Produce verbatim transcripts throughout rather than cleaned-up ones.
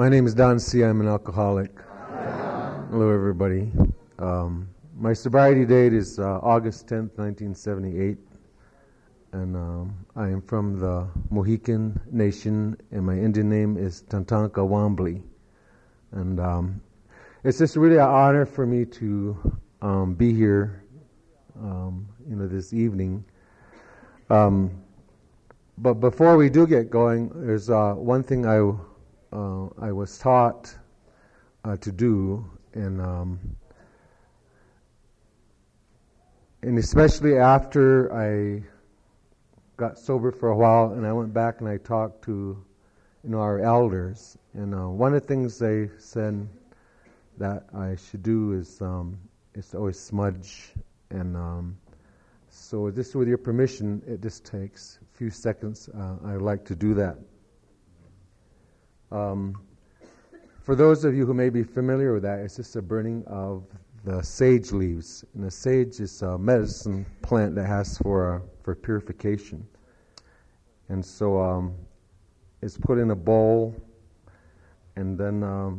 My name is Don C. I'm an alcoholic. Hello, everybody. Um, my sobriety date is uh, August tenth, nineteen seventy-eight. And um, I am from the Mohican Nation, and my Indian name is Tatanka Wambly. And um, it's just really an honor for me to um, be here, um, you know, this evening. Um, but before we do get going, there's uh, one thing I uh, I was taught uh, to do, and um, and especially after I got sober for a while, and I went back and I talked to, you know, our elders, and uh, one of the things they said that I should do is um, is to always smudge, and um, so just with your permission, it just takes a few seconds. Uh, I would like to do that. Um, for those of you who may be familiar with that, it's just a burning of the sage leaves, and the sage is a medicine plant that has for uh, for purification, and so um, it's put in a bowl, and then um,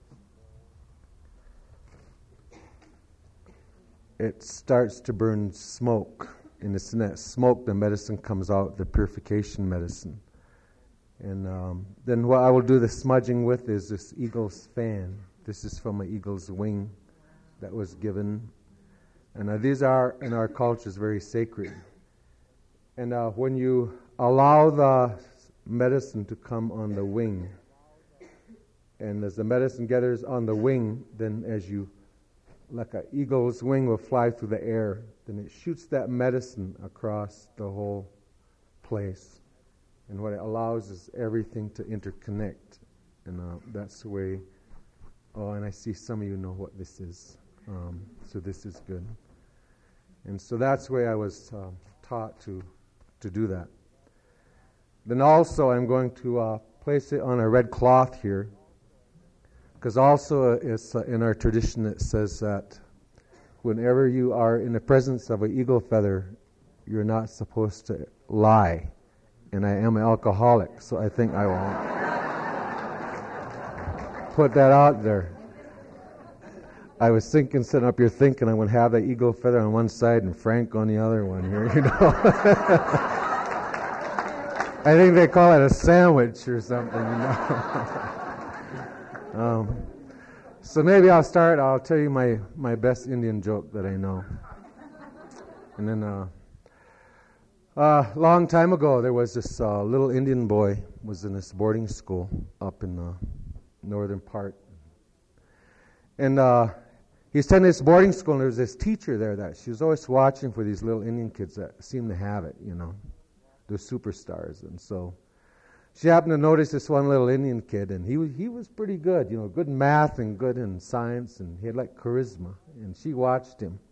it starts to burn smoke, and it's in that smoke the medicine comes out, the purification medicine. And um, then what I will do the smudging with is this eagle's fan. This is from an eagle's wing that was given. And uh, these are, in our cultures, very sacred. And uh, when you allow the medicine to come on the wing, and as the medicine gathers on the wing, then as you, like an eagle's wing will fly through the air, then it shoots that medicine across the whole place. And what it allows is everything to interconnect. And uh, that's the way, oh, and I see some of you know what this is. Um, so this is good. And so that's the way I was uh, taught to to do that. Then also I'm going to uh, place it on a red cloth here, because also it's uh, in our tradition it says that whenever you are in the presence of an eagle feather, you're not supposed to lie. And I am an alcoholic, so I think I will put that out there. I was thinking, sitting up here thinking I would have the eagle feather on one side and Frank on the other one here, you know. I think they call it a sandwich or something, you know. um, so maybe I'll start, I'll tell you my, my best Indian joke that I know. And then, uh, uh, long time ago, there was this uh, little Indian boy was in this boarding school up in the northern part. And uh, he was attending this boarding school, and there was this teacher there that she was always watching for these little Indian kids that seemed to have it, you know. They're superstars. And so she happened to notice this one little Indian kid, and he was, he was pretty good, you know, good in math and good in science, and he had like charisma. And she watched him.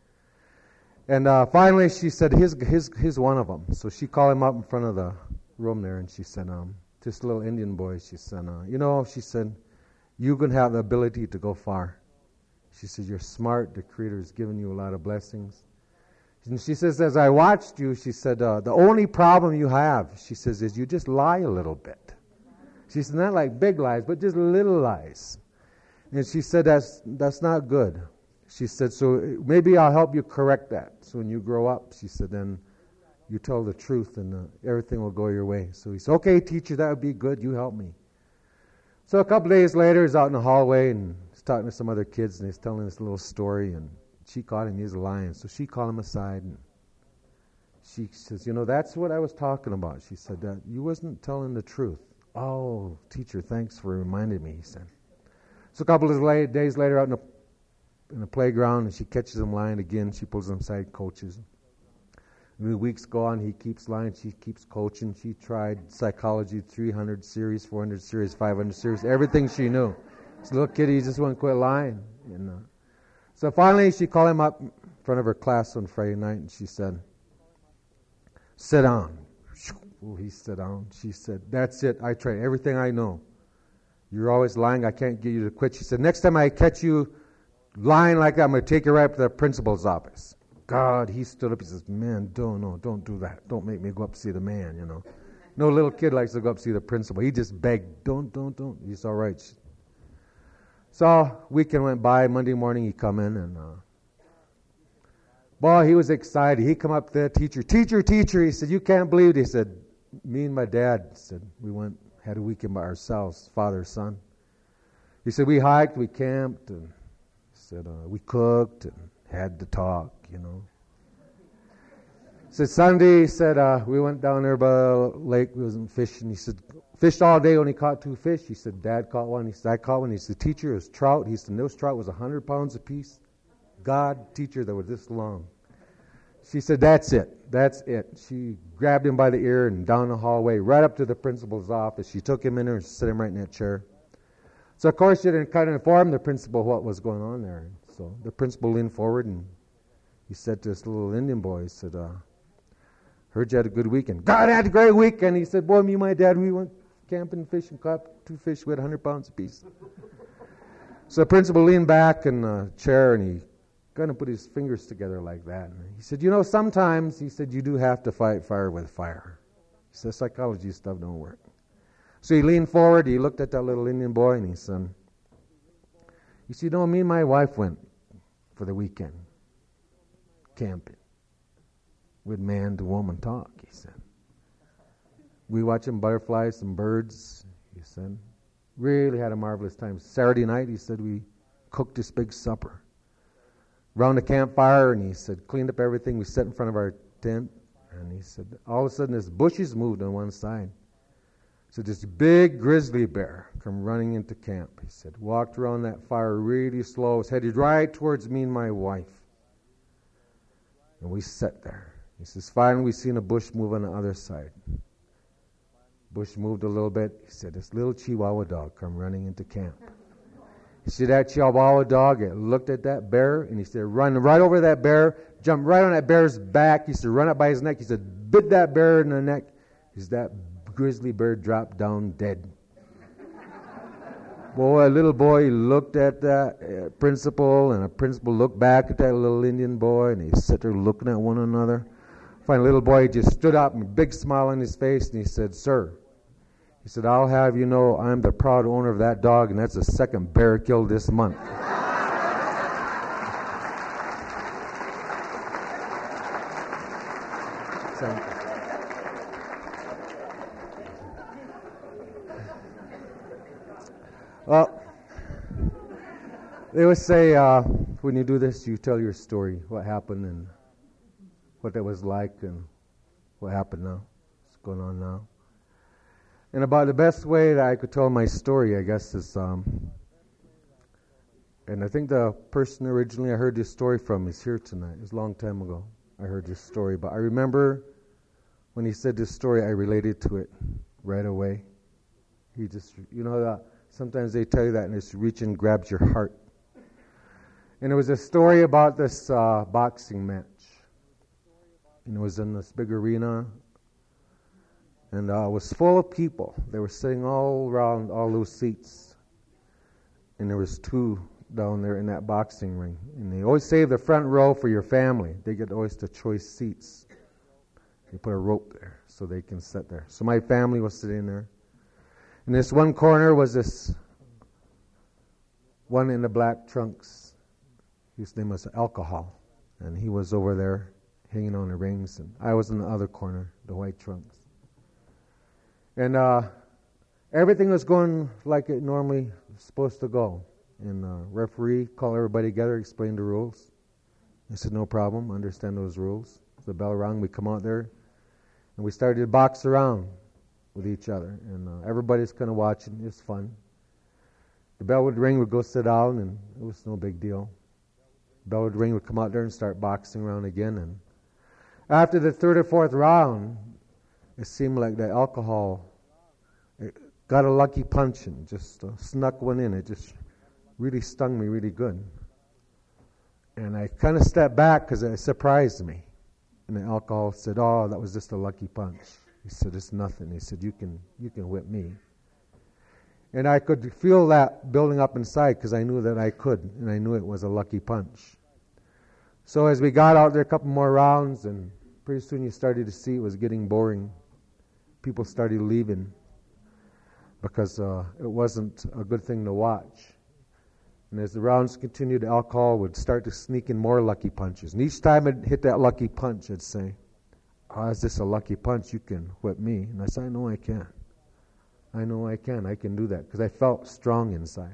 And uh, finally she said, he's, he's, he's one of them. So she called him up in front of the room there, and she said, um, this little Indian boy, she said, uh, you know, she said, you're going to have the ability to go far. She said, you're smart. The Creator has given you a lot of blessings. And she says, as I watched you, she said, uh, the only problem you have, she says, is you just lie a little bit. She said, not like big lies, but just little lies. And she said, that's that's not good. She said, so maybe I'll help you correct that. So when you grow up, she said, then you tell the truth and uh, everything will go your way. So he said, okay, teacher, that would be good. You help me. So a couple days later, he's out in the hallway and he's talking to some other kids, and he's telling this little story, and she caught him, he's lying. So she called him aside, and she says, you know, that's what I was talking about. She said, that you wasn't telling the truth. Oh, teacher, thanks for reminding me, he said. So a couple of days later, out in the in the playground, and she catches him lying again. She pulls him aside, coaches him. And the weeks go on, he keeps lying, she keeps coaching. She tried psychology, three hundred series, four hundred series, five hundred series, everything she knew. This little kid, he just wouldn't quit lying. And, uh, so finally, she called him up in front of her class on Friday night, and she said, sit down. Oh, he sat down. She said, that's it. I tried everything I know. You're always lying. I can't get you to quit. She said, next time I catch you lying like that, I'm going to take you right up to the principal's office. God, he stood up. He says, man, don't, no, don't do that. Don't make me go up to see the man, you know. No little kid likes to go up and see the principal. He just begged, don't, don't, don't. He's all right. So weekend went by. Monday morning he come in and, uh, boy, he was excited. He come up to the teacher, teacher, teacher. He said, you can't believe it. He said, me and my dad said, we went, had a weekend by ourselves, father, son. He said, we hiked, we camped, and he said, uh, we cooked and had to talk, you know. He said, Sunday, he said, uh, we went down there by the lake, we wasn't fishing. He said, fished all day, only caught two fish. He said, Dad caught one. He said, I caught one. He said, teacher, it was trout. He said, those trout was one hundred pounds apiece. God, teacher, that was this long. She said, that's it. That's it. She grabbed him by the ear and down the hallway, right up to the principal's office. She took him in there and set him right in that chair. So, of course, she didn't kind of inform the principal what was going on there. So the principal leaned forward and he said to this little Indian boy, he said, uh, heard you had a good weekend. God had a great weekend. He said, boy, me and my dad, we went camping, fishing, caught two fish. We had one hundred pounds apiece. So the principal leaned back in the chair and he kind of put his fingers together like that. And he said, you know, sometimes, he said, you do have to fight fire with fire. He said, psychology stuff don't work. So he leaned forward, he looked at that little Indian boy, and he said, you see, you know, me and my wife went for the weekend camping. With man to woman talk, he said. We watching butterflies and birds, he said. Really had a marvelous time. Saturday night, he said, we cooked this big supper. Around the campfire, and he said, cleaned up everything. We sat in front of our tent, and he said, all of a sudden, this bushes moved on one side. So this big grizzly bear come running into camp. He said, walked around that fire really slow. Was headed right towards me and my wife. And we sat there. He says, finally, we seen a bush move on the other side. Bush moved a little bit. He said, this little Chihuahua dog come running into camp. He said, that Chihuahua dog, it looked at that bear, and he said, run right over that bear, jump right on that bear's back. He said, run up by his neck. He said, bit that bear in the neck. He said, that grizzly bear dropped down dead. Boy, a little boy looked at that uh, principal, and a principal looked back at that little Indian boy, and they sat there looking at one another. Finally, little boy just stood up, and a big smile on his face, and he said, sir, he said, I'll have you know I'm the proud owner of that dog, and that's the second bear killed this month. So, well, they would say, uh, when you do this, you tell your story, what happened and what that was like and what happened now, what's going on now. And about the best way that I could tell my story, I guess, is, um, and I think the person originally I heard this story from is here tonight. It was a long time ago I heard this story, but I remember when he said this story, I related to it right away. He just, you know, that sometimes they tell you that and it's reach and grabs your heart. And it was a story about this uh, boxing match. And it was in this big arena. And uh, it was full of people. They were sitting all around all those seats. And there was two down there in that boxing ring. And they always save the front row for your family. They get always the choice seats. They put a rope there so they can sit there. So my family was sitting there. In this one corner was this one in the black trunks. His name was Alcohol. And he was over there hanging on the rings. And I was in the other corner, the white trunks. And uh, everything was going like it normally was supposed to go. And the referee called everybody together, explained the rules. I said, no problem, understand those rules. The bell rang, we come out there, and we started to box around with each other. And uh, everybody's kind of watching. It was fun. The bell would ring, we'd go sit down, and it was no big deal. The bell would ring, we'd come out there and start boxing around again. And after the third or fourth round, it seemed like the Alcohol it got a lucky punch and just uh, snuck one in. It just really stung me really good. And I kind of stepped back because it surprised me. And the Alcohol said, oh, that was just a lucky punch. He said, it's nothing. He said, you can you can whip me. And I could feel that building up inside because I knew that I could. And I knew it was a lucky punch. So as we got out there a couple more rounds, and pretty soon you started to see it was getting boring. people started leaving because uh, it wasn't a good thing to watch. And as the rounds continued, alcohol would start to sneak in more lucky punches. And each time it hit that lucky punch, I'd say, "Oh, is this a lucky punch? You can whip me." And I said, "I know I can. I know I can. I can do that," because I felt strong inside.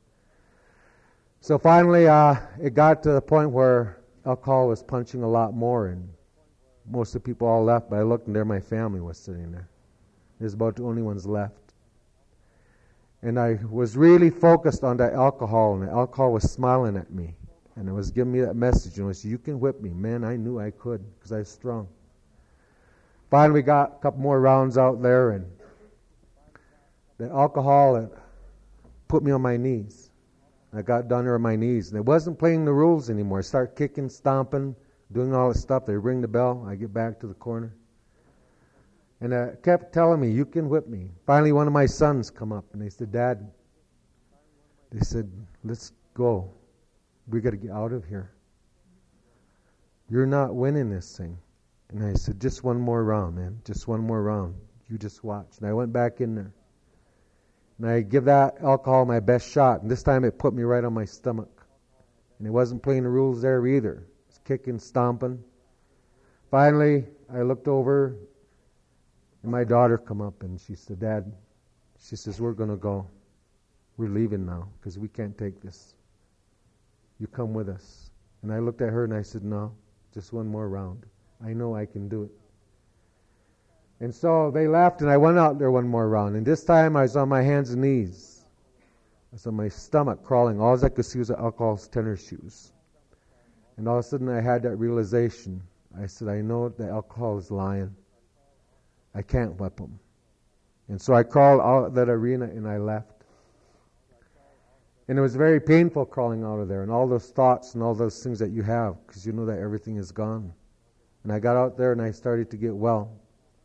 So finally, uh, it got to the point where alcohol was punching a lot more, and most of the people all left, but I looked and there my family was sitting there. There's about the only ones left. And I was really focused on that alcohol, and the alcohol was smiling at me. And it was giving me that message, you know, you can whip me. Man, I knew I could because I was strong. Finally, we got a couple more rounds out there, and the alcohol uh, put me on my knees. I got down there on my knees, and it wasn't playing the rules anymore. I start kicking, stomping, doing all this stuff. They ring the bell. I get back to the corner. And I kept telling me, "You can whip me." Finally, one of my sons come up, and they said, "Dad," they said, "let's go. We got to get out of here. You're not winning this thing." And I said, "Just one more round, man. Just one more round. You just watch." And I went back in there. And I give that alcohol my best shot. And this time it put me right on my stomach. And it wasn't playing the rules there either. It was kicking, stomping. Finally, I looked over, and my daughter come up, and she said, "Dad," she says, "we're going to go. We're leaving now because we can't take this. You come with us." And I looked at her, and I said, "No, just one more round. I know I can do it." And so they left, and I went out there one more round. And this time I was on my hands and knees. I was on my stomach crawling. All I could see was the alcohol's tennis shoes. And all of a sudden I had that realization. I said, "I know the alcohol is lying. I can't whip him." And so I crawled out of that arena, and I left. And it was very painful crawling out of there, and all those thoughts and all those things that you have, because you know that everything is gone. And I got out there, and I started to get well.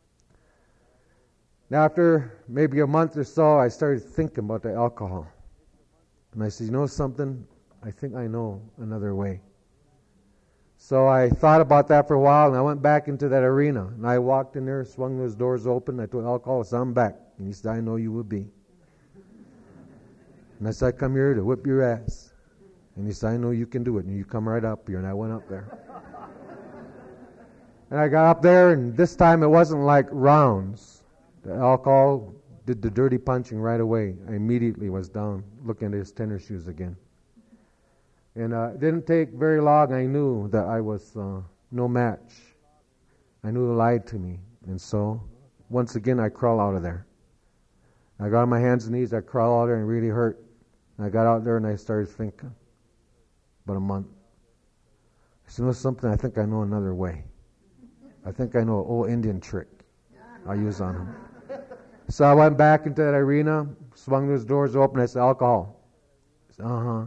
Now, after maybe a month or so, I started thinking about the alcohol. And I said, "You know something? I think I know another way." So I thought about that for a while, and I went back into that arena. And I walked in there, swung those doors open. I told alcohol, I said, "I'm back." And he said, "I know you would be." And I said, "I come here to whip your ass." And he said, "I know you can do it. And you come right up here." And I went up there. And I got up there, and this time it wasn't like rounds. The alcohol did the dirty punching right away. I immediately was down looking at his tennis shoes again. And uh, it didn't take very long. I knew that I was uh, no match. I knew he lied to me. And so, once again, I crawled out of there. I got on my hands and knees. I crawled out there, and it really hurt. And I got out there, and I started thinking. About a month. I said, "You know something? I think I know another way. I think I know an old Indian trick I'll use on him." So I went back into that arena, swung those doors open. I said, "Alcohol." He said, "Uh-huh."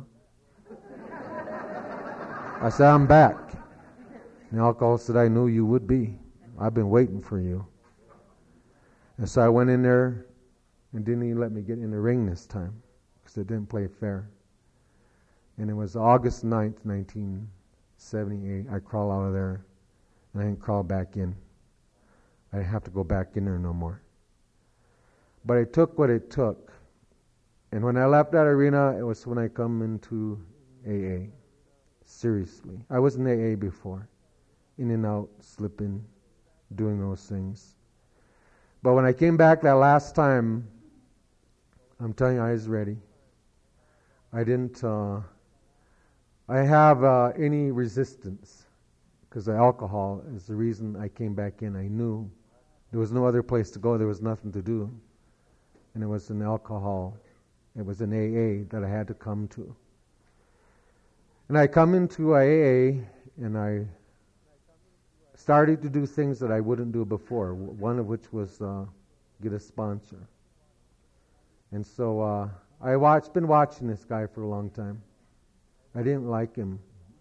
I said, "I'm back." And the alcohol said, "I knew you would be. I've been waiting for you." And so I went in there and didn't even let me get in the ring this time because it didn't play fair. And it was August ninth, nineteen seventy-eight. I crawled out of there, and I didn't crawl back in. I didn't have to go back in there no more. But it took what it took. And when I left that arena, it was when I come into A A. Seriously. I was in A A before. In and out, slipping, doing those things. But when I came back that last time, I'm telling you, I was ready. I didn't uh, I have uh, any resistance because the alcohol is the reason I came back in. I knew there was no other place to go. There was nothing to do. And it was an alcohol. It was an A A that I had to come to. And I come into A A and I started to do things that I wouldn't do before, one of which was uh, get a sponsor. And so uh, I watched, been watching this guy for a long time. I didn't like him.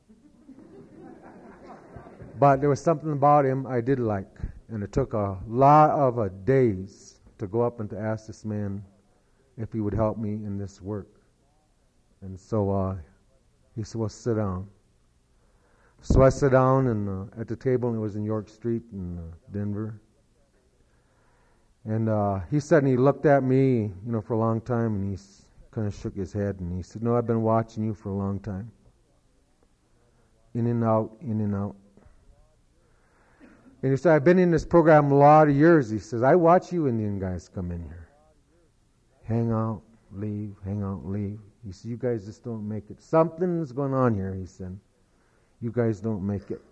But there was something about him I did like. And it took a lot of uh, days to go up and to ask this man if he would help me in this work. And so uh, he said, "Well, sit down." So I sat down and uh, at the table, and it was in York Street in uh, Denver. And uh, he said, and he looked at me, you know, for a long time, and he kind of shook his head, and he said, no, I've been watching you for a long time. In and out, in and out. And he said, I've been in this program a lot of years. He says, I watch you Indian guys come in here. Hang out, leave, hang out, leave. He said, you guys just don't make it. Something's going on here, he said. You guys don't make it.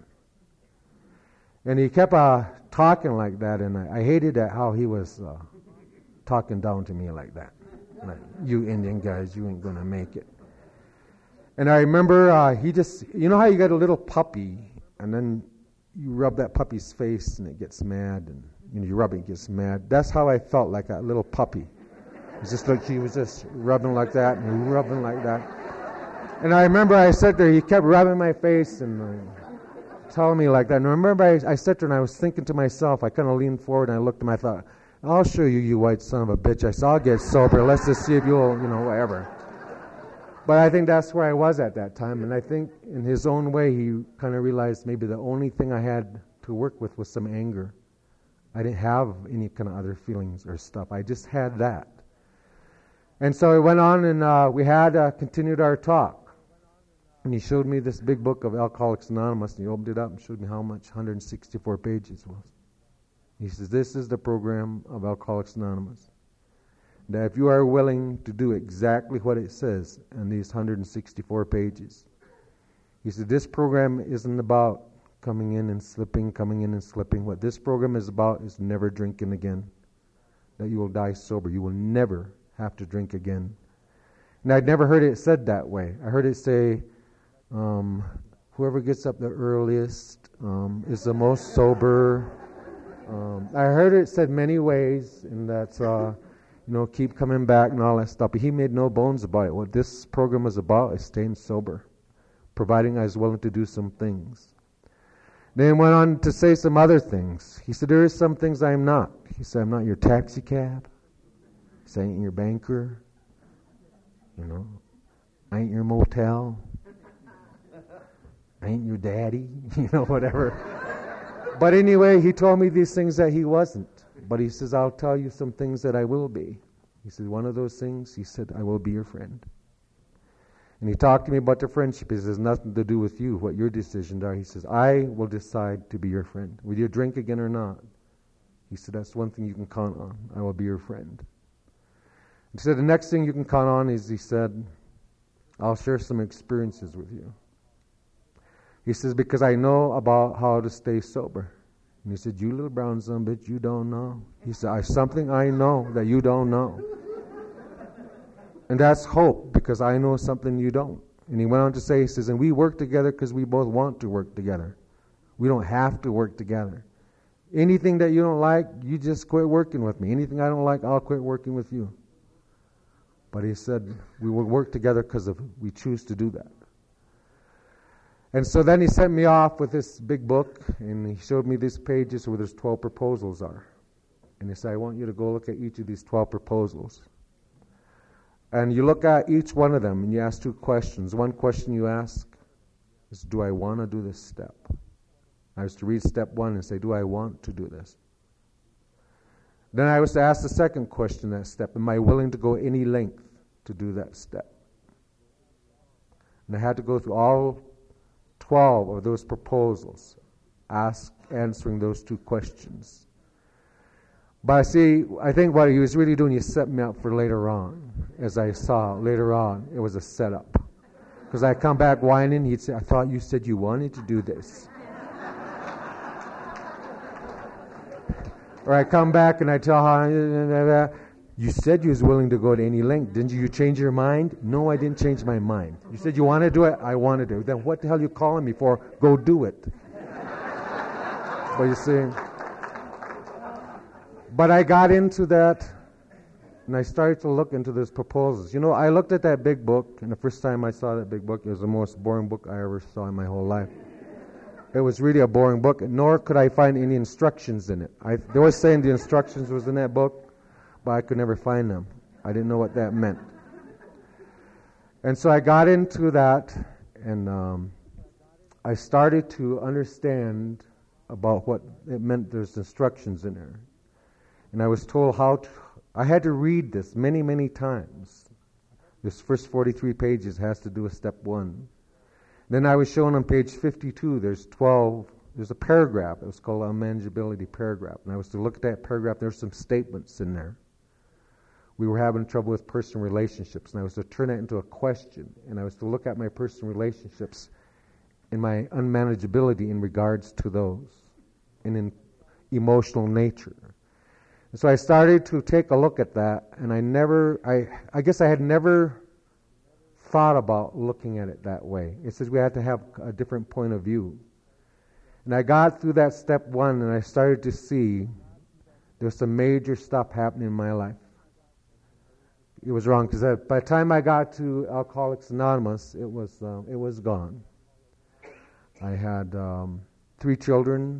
And he kept uh, talking like that, and I, I hated that how he was uh, talking down to me like that. Like, you Indian guys, you ain't going to make it. And I remember uh, he just, you know how you got a little puppy, and then you rub that puppy's face and it gets mad, and you know, you rub it, it gets mad. That's how I felt, like that little puppy. It was just like he was just rubbing like that and rubbing like that. And I remember I sat there, he kept rubbing my face and uh, telling me like that. And I remember I, I sat there and I was thinking to myself, I kind of leaned forward and I looked at him, I thought, I'll show you, you white son of a bitch. I said, I'll get sober. Let's just see if you'll, you know, whatever. But I think that's where I was at that time. And I think in his own way, he kind of realized maybe the only thing I had to work with was some anger. I didn't have any kind of other feelings or stuff. I just had that. And so we went on and uh, we had uh, continued our talk. And he showed me this big book of Alcoholics Anonymous. And he opened it up and showed me how much one hundred sixty-four pages was. He says, this is the program of Alcoholics Anonymous. That if you are willing to do exactly what it says in these one hundred sixty-four pages, he said, this program isn't about coming in and slipping, coming in and slipping. What this program is about is never drinking again. That you will die sober. You will never have to drink again. And I'd never heard it said that way. I heard it say, um, whoever gets up the earliest um, is the most sober. Um, I heard it said many ways, and that's... Uh, You know, keep coming back and all that stuff. But he made no bones about it. What this program is about is staying sober, providing I was willing to do some things. Then went on to say some other things. He said, there is some things I am not. He said, I'm not your taxi cab. He said, I ain't your banker. You know, I ain't your motel. I ain't your daddy. You know, whatever. But anyway, he told me these things that he wasn't. But he says, I'll tell you some things that I will be. He said, one of those things, he said, I will be your friend. And he talked to me about the friendship. He says, it has nothing to do with you, what your decisions are. He says, I will decide to be your friend. Will you drink again or not? He said, that's one thing you can count on. I will be your friend. He said, the next thing you can count on is, he said, I'll share some experiences with you. He says, because I know about how to stay sober. And he said, you little brown son bitch, you don't know. He said, I something I know that you don't know. And that's hope, because I know something you don't. And he went on to say, he says, and we work together because we both want to work together. We don't have to work together. Anything that you don't like, you just quit working with me. Anything I don't like, I'll quit working with you. But he said, we will work together because we choose to do that. And so then he sent me off with this big book, and he showed me these pages where there's twelve proposals are. And he said, I want you to go look at each of these twelve proposals. And you look at each one of them, and you ask two questions. One question you ask is, do I want to do this step? I was to read step one and say, do I want to do this? Then I was to ask the second question, that step, am I willing to go any length to do that step? And I had to go through all twelve of those proposals, ask, answering those two questions. But I see, I think what he was really doing, he set me up for later on. As I saw later on, it was a setup. Because I come back whining, he'd say, I thought you said you wanted to do this. Or I come back and I tell her, you said you was willing to go to any length. Didn't you? You change your mind? No, I didn't change my mind. You said you want to do it? I want to do it. Then what the hell are you calling me for? Go do it. But you see, but I got into that, and I started to look into those proposals. You know, I looked at that big book, and the first time I saw that big book, it was the most boring book I ever saw in my whole life. It was really a boring book, nor could I find any instructions in it. I, they were saying the instructions was in that book, but I could never find them. I didn't know what that meant. And so I got into that, and um, I started to understand about what it meant. There's instructions in there. And I was told how to, I had to read this many, many times. This first forty-three pages has to do with step one. Then I was shown on page fifty-two, there's twelve, there's a paragraph. It was called a manageability paragraph. And I was to look at that paragraph. There's some statements in there. We were having trouble with personal relationships, and I was to turn that into a question. And I was to look at my personal relationships and my unmanageability in regards to those, and in emotional nature. And so I started to take a look at that, and I never, I, I guess I had never thought about looking at it that way. It says we had to have a different point of view. And I got through that step one, and I started to see there's some major stuff happening in my life. It was wrong, because by the time I got to Alcoholics Anonymous, it was uh, it was gone. I had um, three children.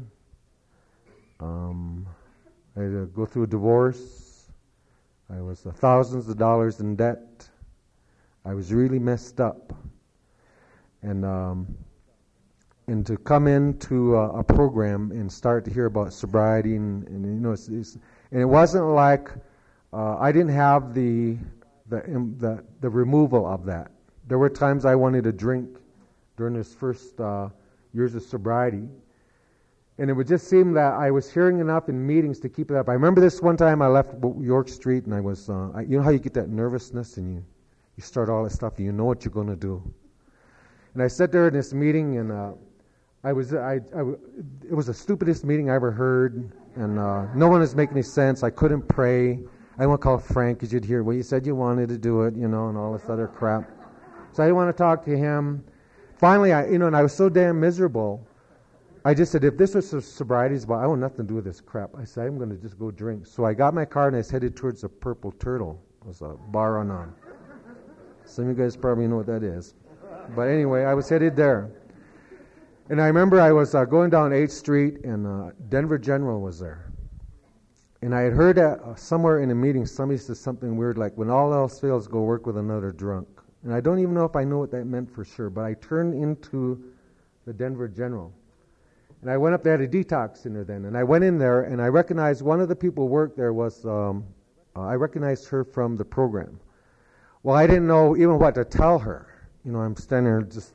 Um, I had to go through a divorce. I was uh, thousands of dollars in debt. I was really messed up. And um, and to come into uh, a program and start to hear about sobriety, and, and you know, it's, it's, and it wasn't like uh, I didn't have the the, the the removal of that. There were times I wanted to drink during this first uh, years of sobriety, and it would just seem that I was hearing enough in meetings to keep it up. I remember this one time I left York Street, and I was, uh, I, you know how you get that nervousness, and you you start all that stuff, and you know what you're going to do. And I sat there in this meeting, and uh, I was, I, I, it was the stupidest meeting I ever heard, and uh, no one was making any sense. I couldn't pray. I didn't want to call Frank, because you'd hear, well, you said you wanted to do it, you know, and all this other crap. So I didn't want to talk to him. Finally, I, you know, and I was so damn miserable, I just said, if this was a sobriety spot, I want nothing to do with this crap. I said, I'm going to just go drink. So I got my car, and I was headed towards the Purple Turtle. It was a bar on on. Some of you guys probably know what that is. But anyway, I was headed there. And I remember I was uh, going down eighth Street, and uh, Denver General was there. And I had heard that uh, somewhere in a meeting, somebody said something weird like, when all else fails, go work with another drunk. And I don't even know if I know what that meant for sure, but I turned into the Denver General. And I went up there, had a detox center then, and I went in there, and I recognized one of the people who worked there was, um, uh, I recognized her from the program. Well, I didn't know even what to tell her. You know, I'm standing there just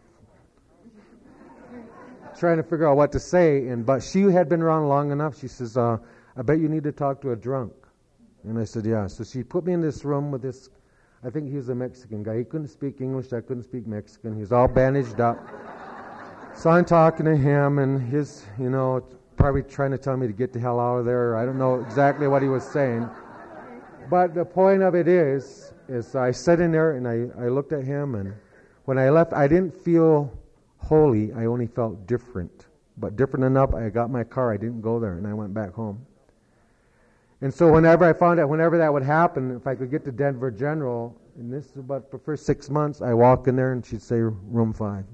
trying to figure out what to say, and but she had been around long enough. She says, uh, I bet you need to talk to a drunk. And I said, yeah. So she put me in this room with this, I think he was a Mexican guy. He couldn't speak English. I couldn't speak Mexican. He was all bandaged up. So I'm talking to him, and his, you know, probably trying to tell me to get the hell out of there. I don't know exactly what he was saying. But the point of it is, is I sat in there, and I, I looked at him, and when I left, I didn't feel holy. I only felt different. But different enough, I got my car. I didn't go there, and I went back home. And so whenever I found out, whenever that would happen, if I could get to Denver General, and this is about the first six months, I walk in there, and she'd say, room five.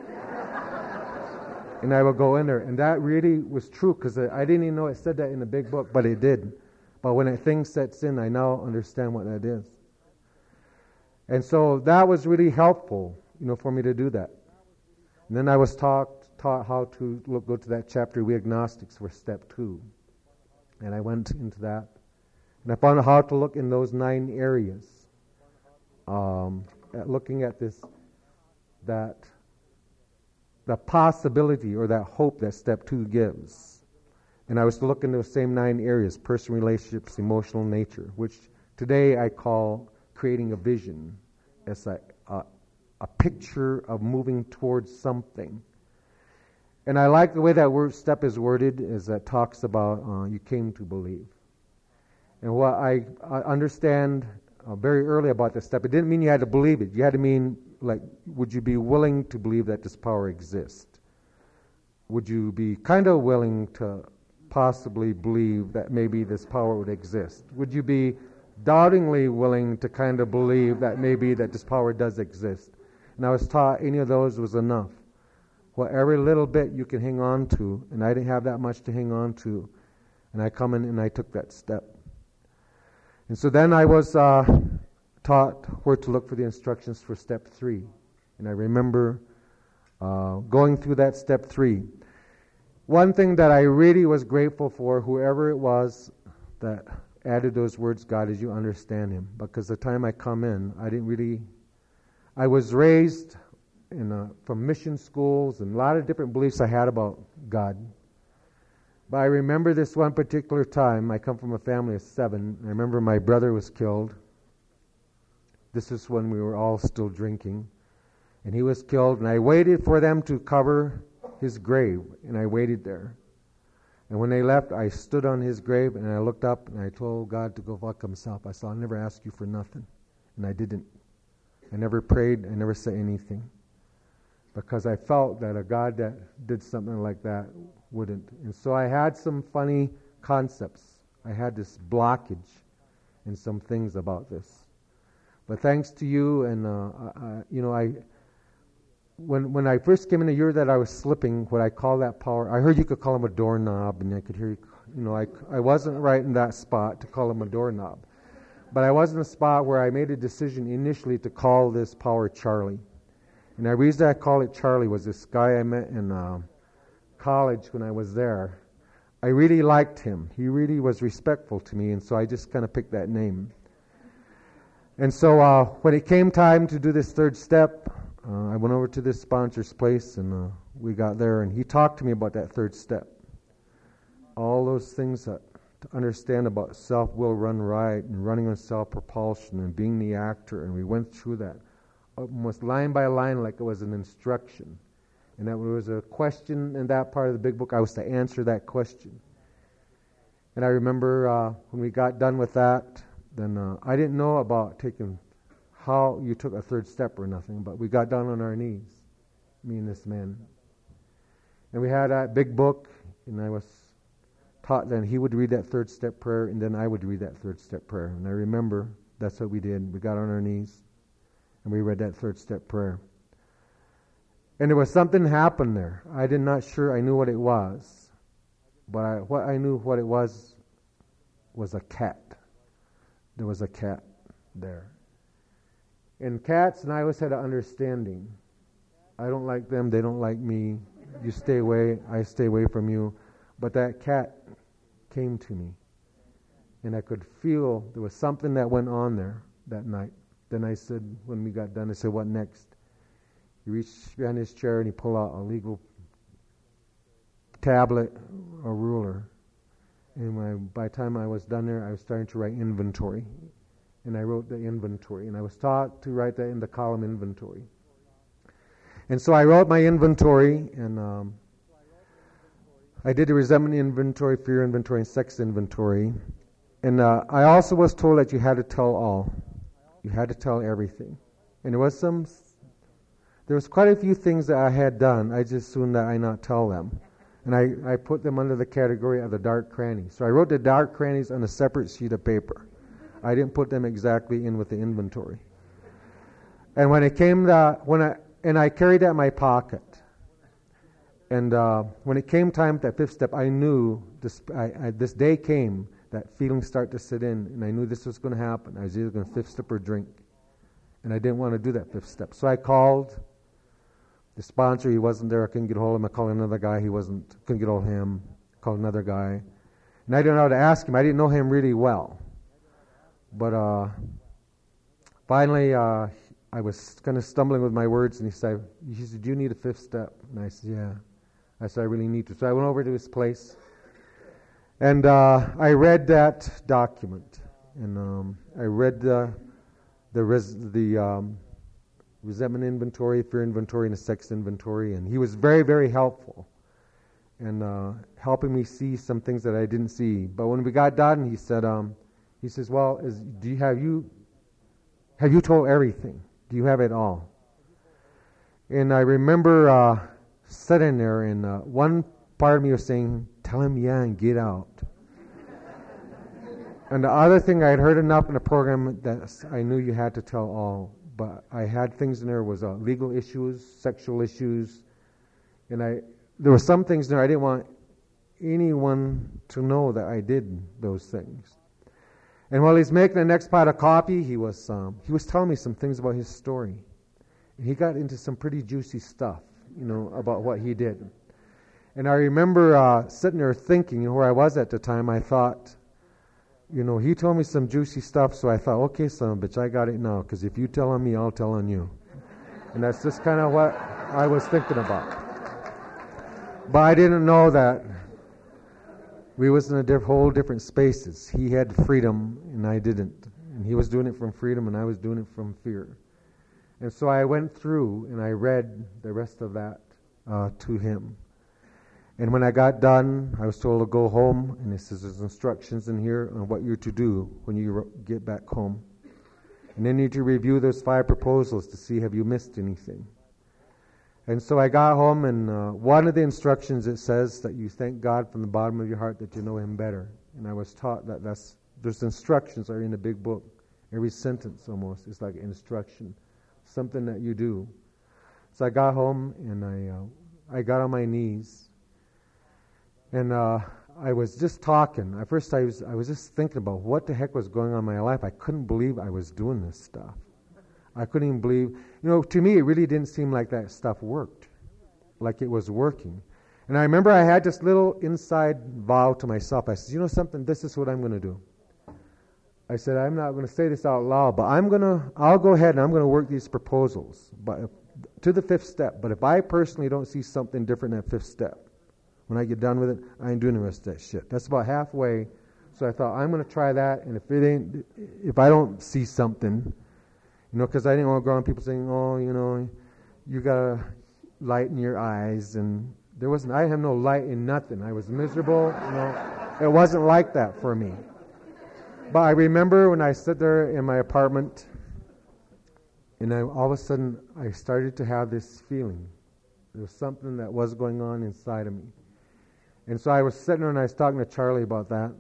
And I would go in there. And that really was true, because I didn't even know it said that in the big book, but it did. But when a thing sets in, I now understand what that is. And so that was really helpful, you know, for me to do that. And then I was taught taught how to look, go to that chapter, We Agnostics, for step two. And I went into that. And I found out how to look in those nine areas. Um, at looking at this, that the possibility or that hope that step two gives. And I was to look in those same nine areas, personal relationships, emotional nature, which today I call creating a vision. It's a, a, a picture of moving towards something. And I like the way that word step is worded, is that talks about uh, you came to believe. And what I, I understand uh, very early about this step, it didn't mean you had to believe it. You had to mean, like, would you be willing to believe that this power exists? Would you be kind of willing to possibly believe that maybe this power would exist? Would you be doubtingly willing to kind of believe that maybe that this power does exist? And I was taught any of those was enough. Well, every little bit you can hang on to, and I didn't have that much to hang on to. And I come in and I took that step. And so then I was uh, taught where to look for the instructions for step three. And I remember uh, going through that step three. One thing that I really was grateful for, whoever it was that added those words, God, as you understand him. Because the time I come in, I didn't really, I was raised in a, from mission schools and a lot of different beliefs I had about God. But I remember this one particular time. I come from a family of seven. I remember my brother was killed. This is when we were all still drinking. And he was killed, and I waited for them to cover his grave, and I waited there. And when they left, I stood on his grave, and I looked up, and I told God to go fuck himself. I said, I'll never ask you for nothing. And I didn't. I never prayed. I never said anything. Because I felt that a God that did something like that wouldn't. And so I had some funny concepts. I had this blockage in some things about this. But thanks to you, and uh, I, you know, I when when I first came in, the year that I was slipping, what I call that power, I heard you could call him a doorknob, and I could hear you. You know, I I wasn't right in that spot to call him a doorknob, but I was in a spot where I made a decision initially to call this power Charlie. And the reason I call it Charlie was this guy I met in uh, college when I was there. I really liked him. He really was respectful to me, and so I just kind of picked that name. And so uh, when it came time to do this third step, uh, I went over to this sponsor's place, and uh, we got there, and he talked to me about that third step. All those things that to understand about self-will run right, and running on self-propulsion, and being the actor, and we went through that almost line by line like it was an instruction. And that was a question in that part of the big book. I was to answer that question. And I remember uh, when we got done with that, then uh, I didn't know about taking how you took a third step or nothing, but we got down on our knees, me and this man. And we had that big book, and I was taught then he would read that third step prayer, and then I would read that third step prayer. And I remember that's what we did. We got on our knees, and we read that third step prayer. And there was something happened there. I did not sure I knew what it was. But I, what I knew what it was was a cat. There was a cat there. And cats and I always had an understanding. I don't like them, they don't like me. You stay away, I stay away from you. But that cat came to me. And I could feel there was something that went on there that night. Then I said, when we got done, I said, what next? He reached behind his chair and he pulled out a legal tablet, a ruler. And when I, by the time I was done there, I was starting to write inventory. And I wrote the inventory. And I was taught to write that in the column inventory. And so I wrote my inventory, and um, I did a resentment inventory, fear inventory, and sex inventory. And uh, I also was told that you had to tell all. You had to tell everything. And there was some, there was quite a few things that I had done. I just assumed that I not tell them. And I, I put them under the category of the dark crannies. So I wrote the dark crannies on a separate sheet of paper. I didn't put them exactly in with the inventory. And when it came to, when I, and I carried that in my pocket. And uh, when it came time to that fifth step, I knew this, I, I, this day came, that feelings start to sit in, and I knew this was going to happen. I was either going to fifth step or drink. And I didn't want to do that fifth step. So I called the sponsor. He wasn't there. I couldn't get hold of him. I called another guy. He wasn't, couldn't get hold of him. Called another guy. And I didn't know how to ask him. I didn't know him really well. But uh, finally, uh, I was kind of stumbling with my words, and he said, he said, do you need a fifth step? And I said, yeah. I said, I really need to. So I went over to his place, and uh, I read that document. And um, I read the the, res- the um, resentment inventory, fear inventory, and the sex inventory. And he was very, very helpful and uh, helping me see some things that I didn't see. But when we got done, he said, um, he says, well, is, do you have you have you told everything? Do you have it all? And I remember uh, sitting there, and uh, one part of me was saying, tell him yeah and get out. And the other thing, I had heard enough in the program that I knew you had to tell all. But I had things in there was uh, legal issues, sexual issues, and I there were some things there I didn't want anyone to know that I did those things. And while he's making the next pot of coffee, he was um, he was telling me some things about his story. And he got into some pretty juicy stuff, you know, about what he did. And I remember uh, sitting there thinking, you know, where I was at the time, I thought, you know, he told me some juicy stuff, so I thought, okay, son of a bitch, I got it now, because if you tell on me, I'll tell on you. And that's just kind of what I was thinking about. But I didn't know that we was in a diff- whole different spaces. He had freedom, and I didn't. And he was doing it from freedom, and I was doing it from fear. And so I went through, and I read the rest of that uh, to him. And when I got done, I was told to go home, and it says there's instructions in here on what you're to do when you get back home. And then you need to review those five proposals to see have you missed anything. And so I got home, and uh, one of the instructions, it says that you thank God from the bottom of your heart that you know Him better. And I was taught that that's there's instructions are in the big book. Every sentence almost is like instruction, something that you do. So I got home, and I uh, I got on my knees, and uh, I was just talking. At first, I was I was just thinking about what the heck was going on in my life. I couldn't believe I was doing this stuff. I couldn't even believe, you know, to me it really didn't seem like that stuff worked, like it was working. And I remember I had this little inside vow to myself. I said, you know something, this is what I'm going to do. I said, I'm not going to say this out loud, but I'm going to, I'll go ahead and I'm going to work these proposals but if, to the fifth step. But if I personally don't see something different in that fifth step, when I get done with it, I ain't doing the rest of that shit. That's about halfway. So I thought, I'm going to try that, and if it ain't, if I don't see something, you know, because I didn't want to go around people saying, oh, you know, you got a light in your eyes. And there wasn't, I had no light in nothing. I was miserable. You know, it wasn't like that for me. But I remember when I stood there in my apartment, and I, all of a sudden I started to have this feeling. There was something that was going on inside of me. And so I was sitting there and I was talking to Charlie about that.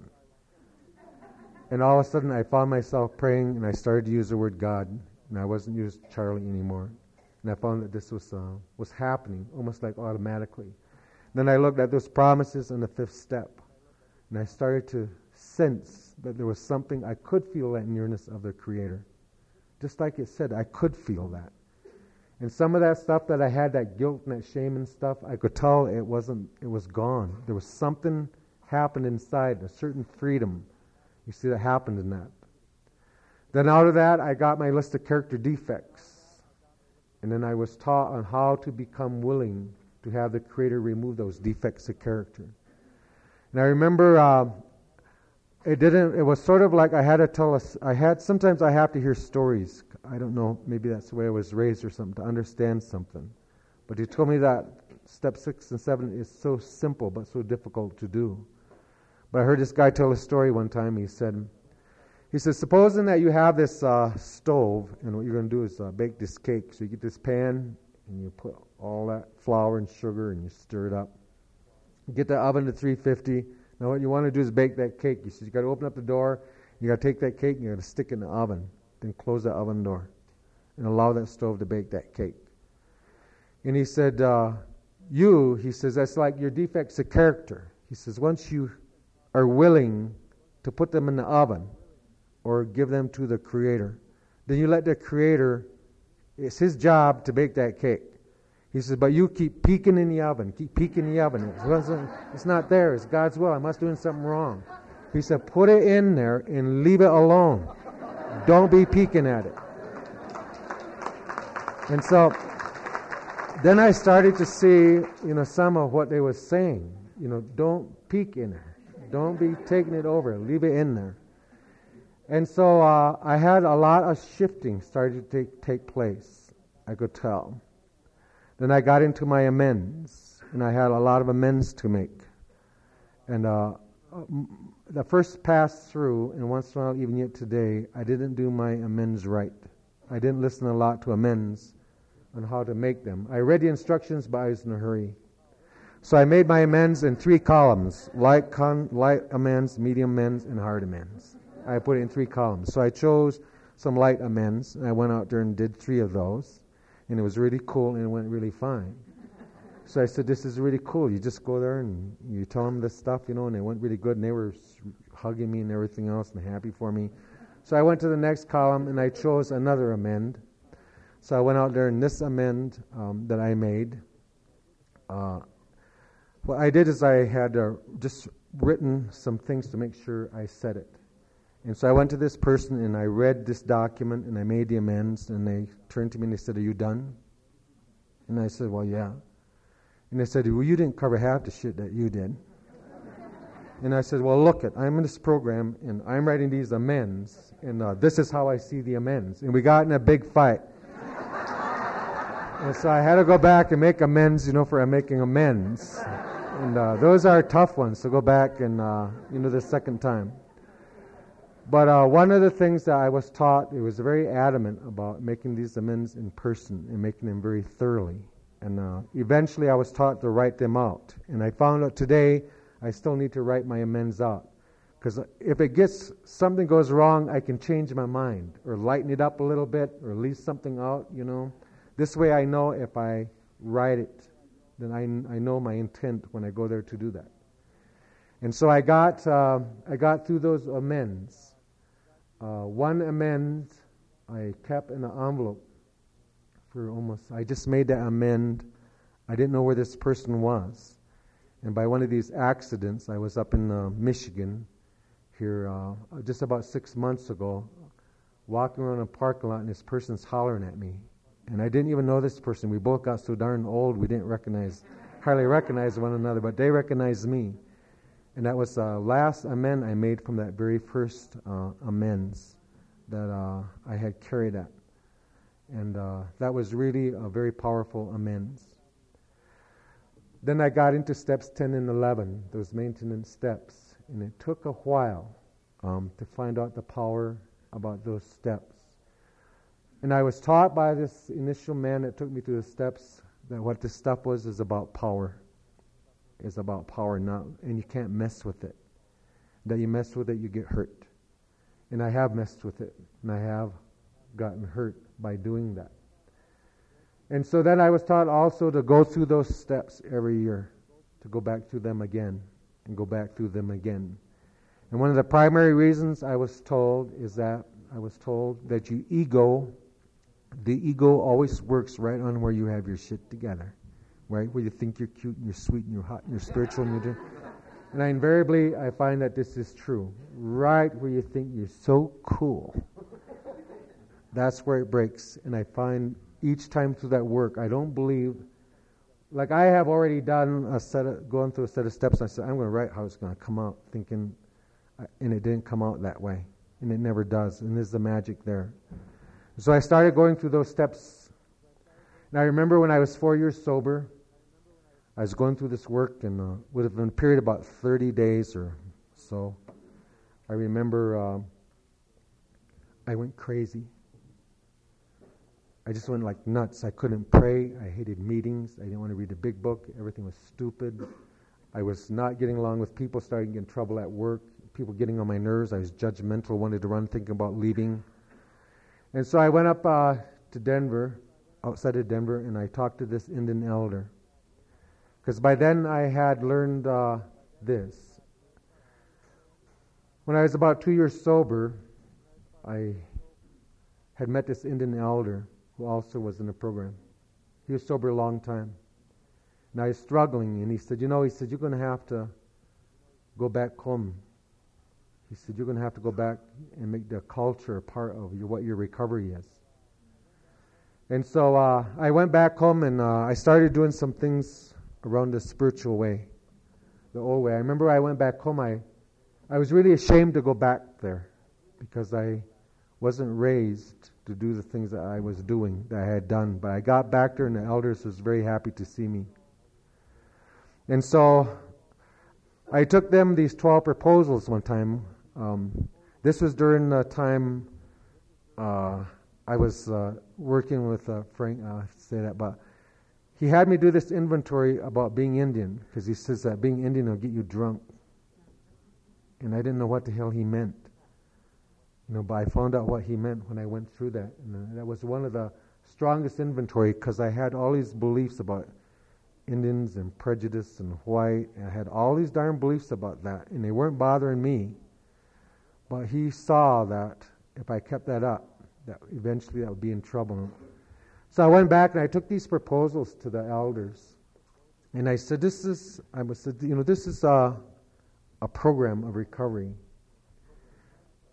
And all of a sudden I found myself praying, and I started to use the word God. And I wasn't using Charlie anymore. And I found that this was uh, was happening almost like automatically. Then I looked at those promises in the fifth step. And I started to sense that there was something, I could feel that nearness of the Creator. Just like it said, I could feel that. And some of that stuff that I had, that guilt and that shame and stuff, I could tell it wasn't, it was gone. There was something happened inside, a certain freedom. You see that happened in that. Then out of that, I got my list of character defects. And then I was taught on how to become willing to have the Creator remove those defects of character. And I remember uh, it didn't, it was sort of like I had to tell us, I had, sometimes I have to hear stories. I don't know, maybe that's the way I was raised or something, to understand something. But he told me that step six and seven is so simple but so difficult to do. But I heard this guy tell a story one time. He said, He says, supposing that you have this uh, stove, and what you're going to do is uh, bake this cake. So you get this pan, and you put all that flour and sugar, and you stir it up. You get the oven to three fifty. Now what you want to do is bake that cake. You said you got to open up the door. You got to take that cake, and you got to stick it in the oven. Then close the oven door, and allow that stove to bake that cake. And he said, uh, you, he says, that's like your defects of character. He says, once you are willing to put them in the oven, or give them to the Creator, then you let the Creator, it's His job to bake that cake. He says, but you keep peeking in the oven, keep peeking in the oven. It wasn't, it's not there, it's God's will. I must be doing something wrong. He said, put it in there and leave it alone. Don't be peeking at it. And so, then I started to see, you know, some of what they were saying. You know, don't peek in there. Don't be taking it over. Leave it in there. And so uh, I had a lot of shifting started to take, take place, I could tell. Then I got into my amends, and I had a lot of amends to make. And uh, the first pass through, and once in a while, even yet today, I didn't do my amends right. I didn't listen a lot to amends on how to make them. I read the instructions, but I was in a hurry. So I made my amends in three columns: light, con- light amends, medium amends, and hard amends. I put it in three columns. So I chose some light amends, and I went out there and did three of those, and it was really cool, and it went really fine. So I said, this is really cool. You just go there and you tell them this stuff, you know, and it went really good, and they were hugging me and everything else and happy for me. So I went to the next column, and I chose another amend. So I went out there, and this amend um, that I made, uh, what I did is I had uh, just written some things to make sure I said it. And so I went to this person and I read this document and I made the amends, and they turned to me and they said, "Are you done?" And I said, "Well, yeah." And they said, "Well, you didn't cover half the shit that you did." And I said, "Well, look it, I'm in this program and I'm writing these amends, and uh, this is how I see the amends." And we got in a big fight. And so I had to go back and make amends, you know, for making amends. And uh, those are tough ones to go back and, uh, you know, the second time. But uh, one of the things that I was taught, it was very adamant about making these amends in person and making them very thoroughly. And uh, eventually I was taught to write them out. And I found out today I still need to write my amends out. Because if it gets, something goes wrong, I can change my mind or lighten it up a little bit or leave something out, you know. This way I know if I write it, then I, I know my intent when I go there to do that. And so I got uh, I got through those amends. Uh, one amend I kept in an envelope for almost, I just made that amend. I didn't know where this person was. And by one of these accidents, I was up in uh, Michigan here uh, just about six months ago, walking around a parking lot, and this person's hollering at me. And I didn't even know this person. We both got so darn old, we didn't recognize, hardly recognize one another, but they recognized me. And that was the uh, last amend I made from that very first uh, amends that uh, I had carried at. And uh, that was really a very powerful amends. Then I got into steps ten and eleven, those maintenance steps. And it took a while um, to find out the power about those steps. And I was taught by this initial man that took me through the steps that what this stuff was is about power. Is about power, not, and you can't mess with it. That you mess with it, you get hurt. And I have messed with it, and I have gotten hurt by doing that. And so then I was taught also to go through those steps every year, to go back through them again, and go back through them again. And one of the primary reasons I was told is that I was told that your ego, the ego always works right on where you have your shit together. Right, where you think you're cute and you're sweet and you're hot and you're spiritual and you're doing. And I invariably, I find that this is true. Right where you think you're so cool, that's where it breaks. And I find each time through that work, I don't believe, like I have already done a set of, going through a set of steps, and I said, I'm going to write how it's going to come out, thinking, and it didn't come out that way. And it never does. And there's the magic there. So I started going through those steps. Now I remember when I was four years sober, I was going through this work, and uh, would have been a period of about thirty days or so. I remember uh, I went crazy. I just went like nuts. I couldn't pray. I hated meetings. I didn't want to read the big book. Everything was stupid. I was not getting along with people, starting to get in trouble at work, people getting on my nerves. I was judgmental, wanted to run, thinking about leaving. And so I went up uh, to Denver, outside of Denver, and I talked to this Indian elder. Because by then I had learned uh, this. When I was about two years sober, I had met this Indian elder who also was in the program. He was sober a long time. And I was struggling, and he said, you know, he said, you're going to have to go back home. He said, you're going to have to go back and make the culture a part of your, what your recovery is. And so uh, I went back home, and uh, I started doing some things around the spiritual way, the old way. I remember I went back home, I, I was really ashamed to go back there because I wasn't raised to do the things that I was doing, that I had done. But I got back there, and the elders was very happy to see me. And so I took them these twelve proposals one time. Um, this was during the time uh, I was uh, working with uh, Frank, uh, say that, but he had me do this inventory about being Indian, because he says that being Indian will get you drunk. And I didn't know what the hell he meant. You know, but I found out what he meant when I went through that. And that was one of the strongest inventory, because I had all these beliefs about Indians and prejudice and white. And I had all these darn beliefs about that, and they weren't bothering me. But he saw that if I kept that up, that eventually I would be in trouble. So I went back and I took these proposals to the elders, and I said, "This is," I said, "You know, this is a, a program of recovery.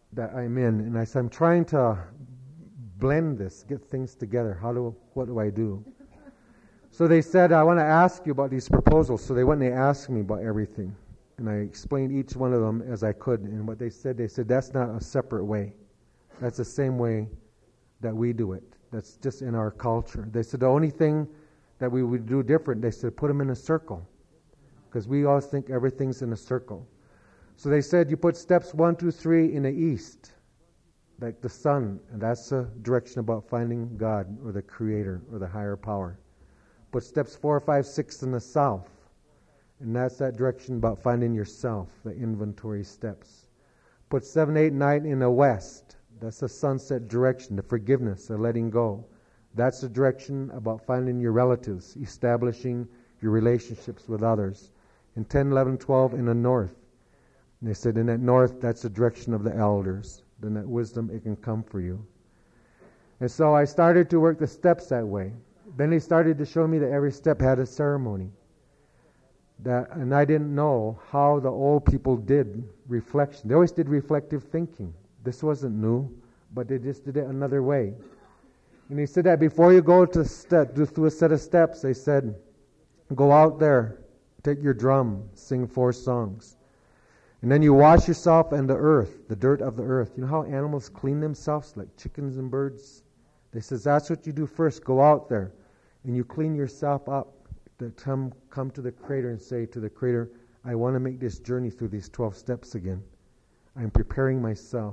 that I'm in. And I said, I'm trying to blend this, get things together. How do, what do I do? So they said, I want to ask you about these proposals. So they went and they asked me about everything. And I explained each one of them as I could. And what they said, they said, that's not a separate way. That's the same way that we do it. That's just in our culture. They said the only thing that we would do different, they said, put them in a circle. Because we always think everything's in a circle. So they said, you put steps one, two, three in the east, like the sun. And that's the direction about finding God or the Creator or the higher power. Put steps four, five, six in the south. And that's that direction about finding yourself, the inventory steps. Put seven, eight, nine in the west. That's the sunset direction, the forgiveness, the letting go. That's the direction about finding your relatives, establishing your relationships with others. And ten, eleven, twelve in the north. And they said in that north, that's the direction of the elders. Then that wisdom, it can come for you. And so I started to work the steps that way. Then they started to show me that every step had a ceremony. That, and I didn't know how the old people did reflection. They always did reflective thinking. This wasn't new, but they just did it another way. And he said that before you go to step, do through a set of steps, they said, go out there, take your drum, sing four songs. And then you wash yourself in the earth, the dirt of the earth. You know how animals clean themselves, like chickens and birds? They says, that's what you do first. Go out there, and you clean yourself up. To come, come to the Creator and say to the Creator, I want to make this journey through these twelve steps again. I'm preparing myself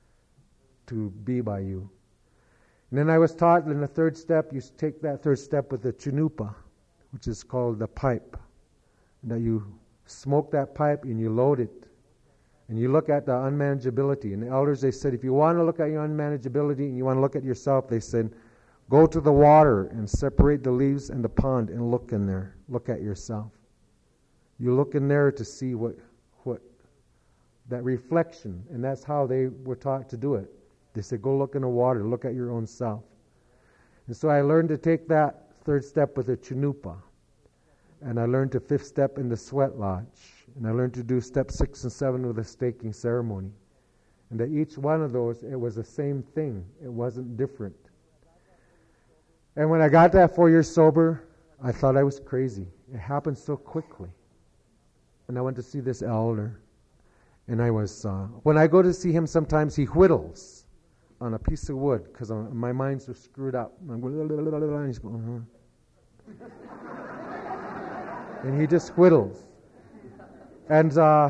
to be by you. And then I was taught in the third step, you take that third step with the chunupa, which is called the pipe. That you smoke that pipe and you load it. And you look at the unmanageability. And the elders, they said, if you want to look at your unmanageability and you want to look at yourself, they said, go to the water and separate the leaves and the pond and look in there. Look at yourself. You look in there to see what, what that reflection. And that's how they were taught to do it. They said, go look in the water. Look at your own self. And so I learned to take that third step with a chunupa. And I learned to fifth step in the sweat lodge. And I learned to do step six and seven with a staking ceremony. And that each one of those, it was the same thing. It wasn't different. And when I got that four years sober, I thought I was crazy. It happened so quickly. And I went to see this elder. And I was, uh, when I go to see him, sometimes he whittles on a piece of wood because my mind's so screwed up. And I'm going, and he's going, uh-huh. And he just whittles. And uh,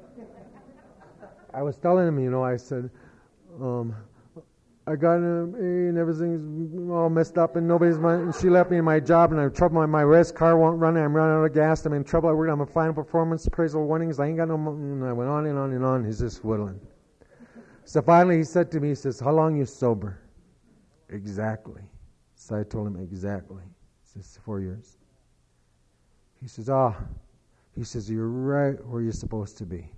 I was telling him, you know, I said, um, I got an A and everything's all messed up and nobody's my, and she left me in my job and I'm in trouble. My, my race car won't run. I'm running out of gas. I'm in trouble. I worked on my final performance appraisal warnings. I ain't got no money. And I went on and on and on. He's just whittling. So finally he said to me, he says, how long are you sober? Exactly. So I told him exactly. He says, four years. He says, ah, oh. He says, you're right where you're supposed to be.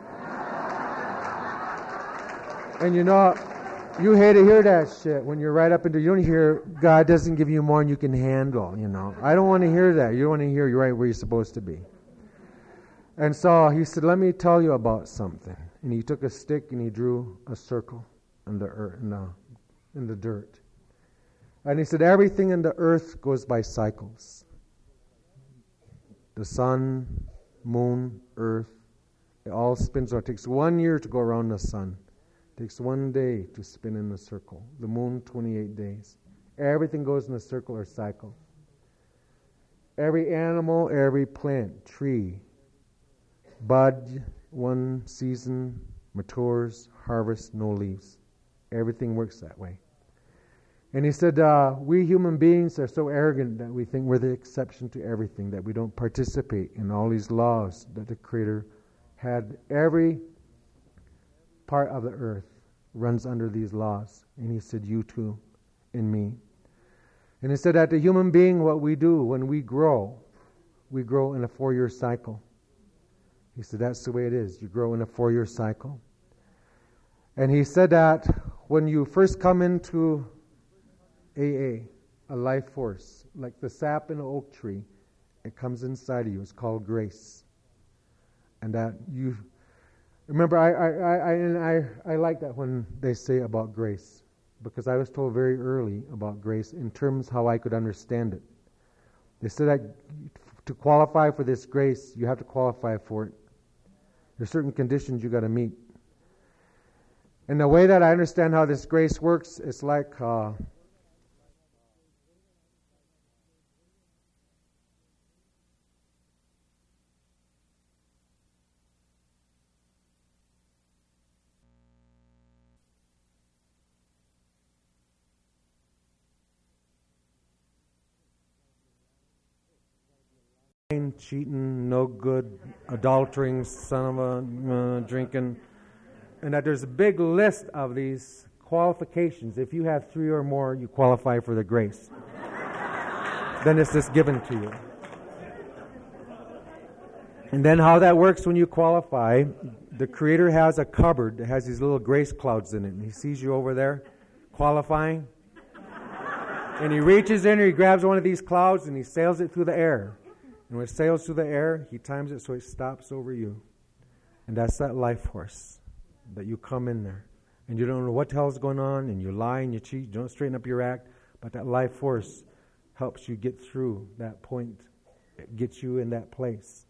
And you know, you hate to hear that shit when you're right up into, you don't hear, God doesn't give you more than you can handle, you know. I don't want to hear that. You don't want to hear you're right where you're supposed to be. And so he said, let me tell you about something. And he took a stick and he drew a circle in the, earth, in the, in the dirt. And he said, everything in the earth goes by cycles. The sun, moon, earth, it all spins around. It takes one year to go around the sun. It takes one day to spin in a circle. The moon, twenty-eight days. Everything goes in a circle or cycle. Every animal, every plant, tree, bud, one season, matures, harvest, no leaves. Everything works that way. And he said, uh, we human beings are so arrogant that we think we're the exception to everything, that we don't participate in all these laws that the Creator had. Every part of the earth runs under these laws. And he said, you too, and me. And he said that the human being, what we do when we grow, we grow in a four-year cycle. He said that's the way it is. You grow in a four-year cycle. And he said that when you first come into A A, a life force, like the sap in an oak tree, it comes inside of you. It's called grace. And that you, Remember, I I, I, I, and I I like that when they say about grace, because I was told very early about grace in terms how I could understand it. They said that to qualify for this grace, you have to qualify for it. There's certain conditions you got to meet. And the way that I understand how this grace works, it's like uh, cheating, no good, adultering, son of a uh, drinking, and that there's a big list of these qualifications. If you have three or more, you qualify for the grace. Then it's just given to you. And then how that works when you qualify, the Creator has a cupboard that has these little grace clouds in it, and He sees you over there qualifying, and He reaches in and He grabs one of these clouds and He sails it through the air. And when it sails through the air, He times it so it stops over you. And that's that life force that you come in there. And you don't know what the hell's going on, and you lie and you cheat, you don't straighten up your act, but that life force helps you get through that point. It gets you in that place.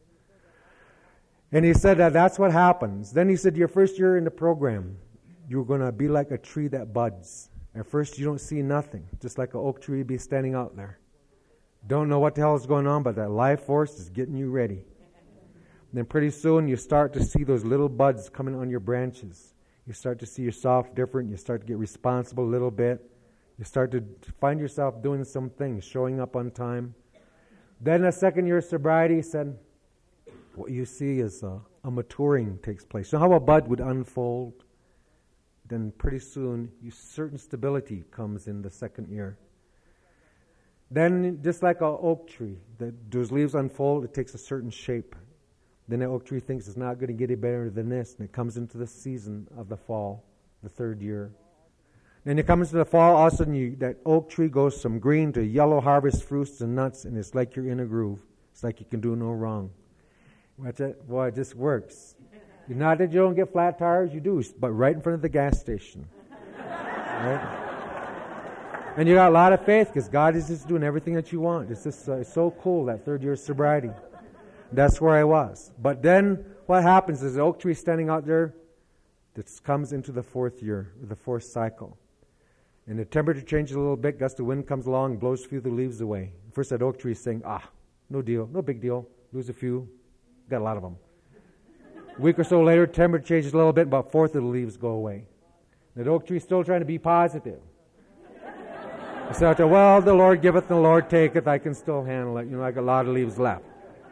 And He said that that's what happens. Then He said, your first year in the program, you're going to be like a tree that buds. At first you don't see nothing, just like an oak tree be standing out there. Don't know what the hell is going on, but that life force is getting you ready. And then pretty soon you start to see those little buds coming on your branches. You start to see yourself different. You start to get responsible a little bit. You start to find yourself doing some things, showing up on time. Then the second year of sobriety said, what you see is a, a maturing takes place. So how a bud would unfold, then pretty soon you certain stability comes in the second year. Then, just like an oak tree, the, those leaves unfold, it takes a certain shape. Then the oak tree thinks it's not going to get any better than this, and it comes into the season of the fall, the third year. Then it comes to the fall, all of a sudden you, that oak tree goes from green to yellow, harvest fruits and nuts, and it's like you're in a groove. It's like you can do no wrong. Watch it. Boy, it just works. Not that you don't get flat tires, you do, but right in front of the gas station. Right? And you got a lot of faith because God is just doing everything that you want. It's just uh, it's so cool, that third year of sobriety. That's where I was. But then what happens is the oak tree standing out there, this comes into the fourth year, the fourth cycle. And the temperature changes a little bit, gust of wind comes along, blows a few of the leaves away. First that oak tree is saying, ah, no deal, no big deal, lose a few, got a lot of them. A week or so later, temperature changes a little bit, about a fourth of the leaves go away. That oak tree is still trying to be positive. I said, well, the Lord giveth and the Lord taketh. I can still handle it. You know, I got a lot of leaves left.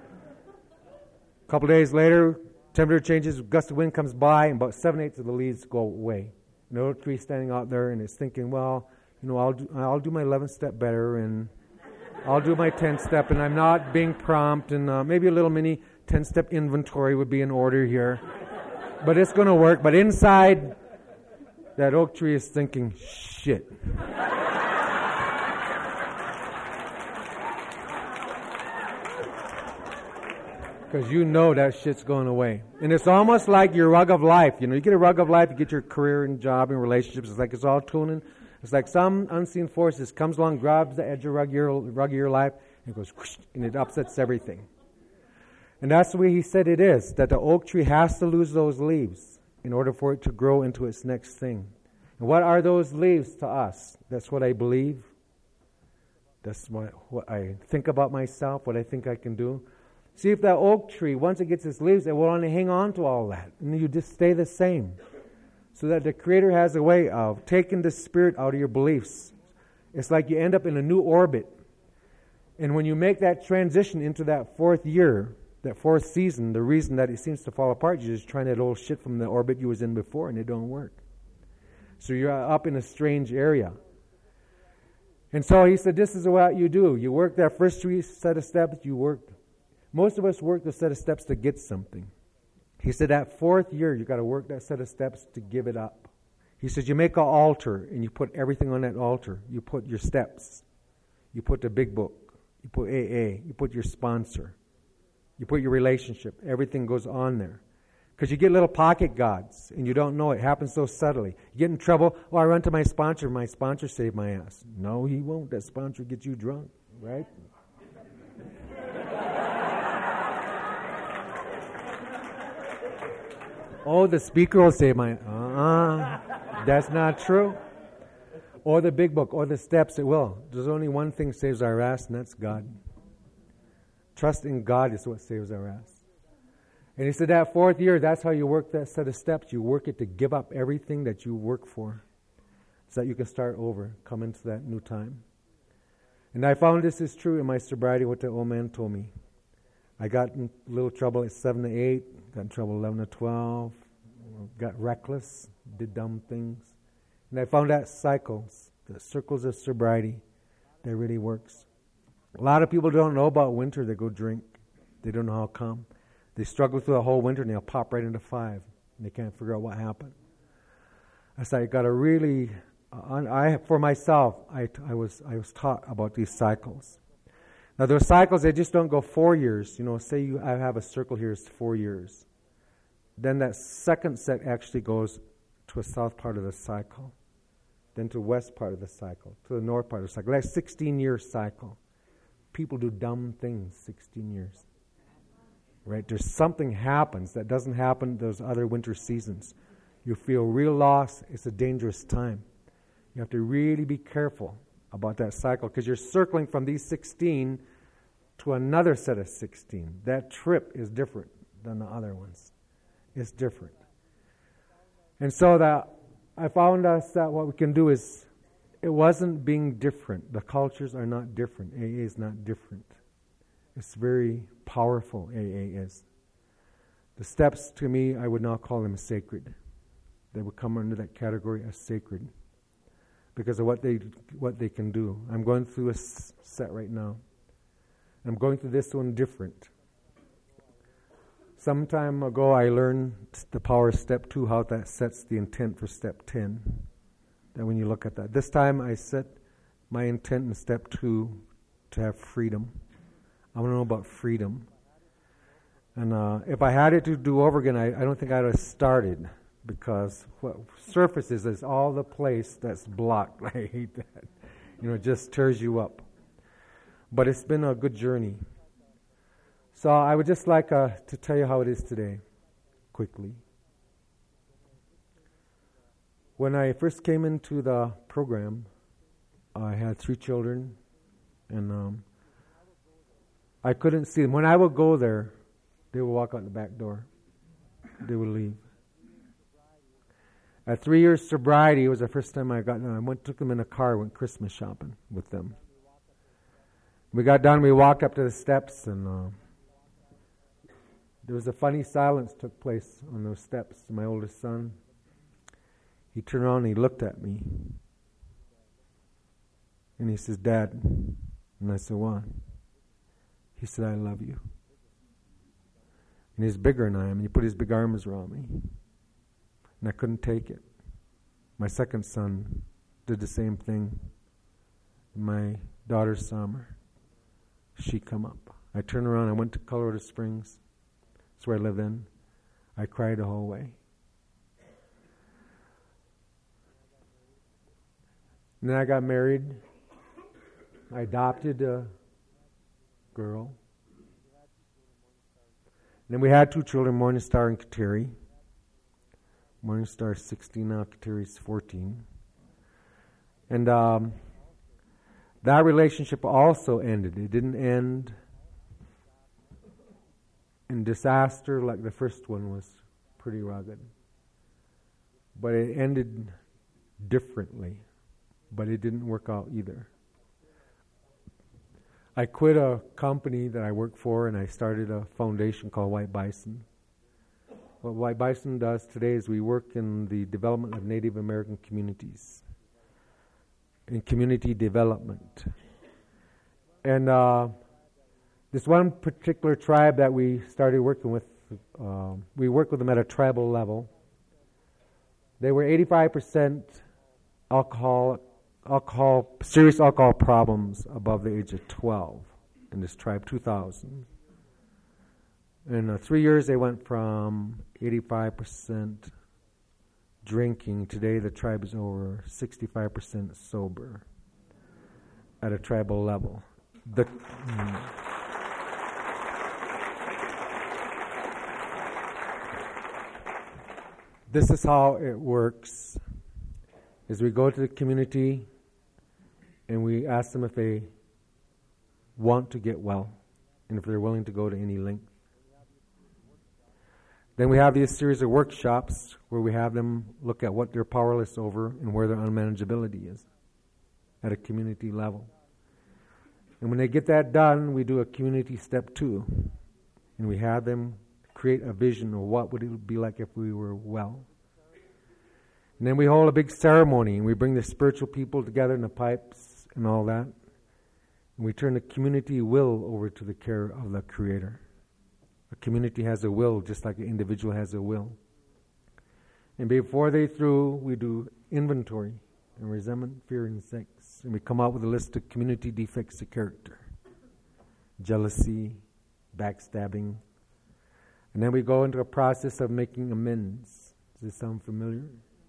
A couple days later, temperature changes, gust of wind comes by, and about seven-eighths of the leaves go away. And the oak tree standing out there, and it's thinking, well, you know, I'll do, I'll do my eleventh step better, and I'll do my tenth step, and I'm not being prompt, and uh, maybe a little mini ten-step inventory would be in order here. But it's going to work. But inside, that oak tree is thinking, shit. Because you know that shit's going away. And it's almost like your rug of life. You know, you get a rug of life, you get your career and job and relationships. It's like it's all tuning. It's like some unseen forces comes along, grabs the edge of rug of your, rug of your life, and goes whoosh, and it upsets everything. And that's the way He said it is, that the oak tree has to lose those leaves in order for it to grow into its next thing. And what are those leaves to us? That's what I believe. That's what, what I think about myself, what I think I can do. See, if that oak tree, once it gets its leaves, it will only hang on to all that. And you just stay the same. So that the Creator has a way of taking the spirit out of your beliefs. It's like you end up in a new orbit. And when you make that transition into that fourth year, that fourth season, the reason that it seems to fall apart, you're just trying that old shit from the orbit you was in before, and it don't work. So you're up in a strange area. And so He said, this is what you do. You work that first three set of steps, you work. Most of us work the set of steps to get something. He said that fourth year, you got to work that set of steps to give it up. He says you make an altar and you put everything on that altar. You put your steps. You put the big book. You put A A. You put your sponsor. You put your relationship. Everything goes on there. Because you get little pocket gods, and you don't know it. It happens so subtly. You get in trouble. Oh, I run to my sponsor. My sponsor saved my ass. No, he won't. That sponsor gets you drunk, right? Oh, the speaker will save my... Uh-uh. That's not true. Or the big book, or the steps, it will. There's only one thing saves our ass, and that's God. Trust in God is what saves our ass. And he said that fourth year, that's how you work that set of steps. You work it to give up everything that you work for so that you can start over, come into that new time. And I found this is true in my sobriety, what the old man told me. I got in a little trouble at seven to eight, got in trouble eleven to twelve, got reckless, did dumb things. And I found that cycles, the circles of sobriety, that really works. A lot of people don't know about winter. They go drink. They don't know how come. They struggle through the whole winter and they'll pop right into five. And they can't figure out what happened. I said, I got to really, uh, I for myself, I, I was I was taught about these cycles. Now those cycles, they just don't go four years. You know, say you I have a circle here, it's four years. Then that second set actually goes to a south part of the cycle. Then to the west part of the cycle. To the north part of the cycle. That's a sixteen-year cycle. People do dumb things sixteen years. Right? There's something happens that doesn't happen those other winter seasons. You feel real loss. It's a dangerous time. You have to really be careful about that cycle because you're circling from these sixteen to another set of sixteen. That trip is different than the other ones. It's different. And so that I found us that what we can do is, it wasn't being different. The cultures are not different. A A is not different. It's very powerful, A A is. The steps, to me, I would not call them sacred. They would come under that category as sacred because of what they what they can do. I'm going through a s- set right now. I'm going through this one different. Some time ago, I learned the power of step two, how that sets the intent for step ten. That when you look at that. This time, I set my intent in step two to have freedom. I want to know about freedom. And uh, if I had it to do over again, I, I don't think I'd have started because what surfaces is all the place that's blocked. I hate that. You know, it just tears you up. But it's been a good journey. So I would just like uh, to tell you how it is today, quickly. When I first came into the program, I had three children, and um, I couldn't see them. When I would go there, they would walk out the back door. They would leave. At three years sobriety, it was the first time I got them. I went, took them in a car, went Christmas shopping with them. We got done, we walked up to the steps, and uh, there was a funny silence took place on those steps. My oldest son, he turned around and he looked at me. And he says, Dad. And I said, what? He said, I love you. And he's bigger than I am. And he put his big arms around me. And I couldn't take it. My second son did the same thing. My daughter, Summer, she come up. I turned around. I went to Colorado Springs. That's where I live in. I cried the whole way. And then I got married. I adopted a girl. And then we had two children, Morningstar and Kateri. Morningstar is sixteen now, Kateri is fourteen. And um, that relationship also ended. It didn't end in disaster like the first one was pretty rugged. But it ended differently. But it didn't work out either. I quit a company that I worked for and I started a foundation called White Bison. What White Bison does today is we work in the development of Native American communities, in community development. And uh, this one particular tribe that we started working with, uh, we work with them at a tribal level. They were eighty-five percent alcohol, alcohol, serious alcohol problems above the age of twelve in this tribe, two thousand. In uh, three years, they went from eighty-five percent drinking. Today the tribe is over sixty-five percent sober at a tribal level. The, mm, this is how it works. Is we go to the community and we ask them if they want to get well and if they're willing to go to any length. Then we have these series of workshops where we have them look at what they're powerless over and where their unmanageability is at a community level. And when they get that done, we do a community step two. And we have them create a vision of what would it be like if we were well. And then we hold a big ceremony and we bring the spiritual people together in the pipes and all that. And we turn the community will over to the care of the Creator. A community has a will just like an individual has a will. And before they through, we do inventory and resentment, fear, and sex. And we come out with a list of community defects of character. Jealousy, backstabbing. And then we go into a process of making amends. Does this sound familiar?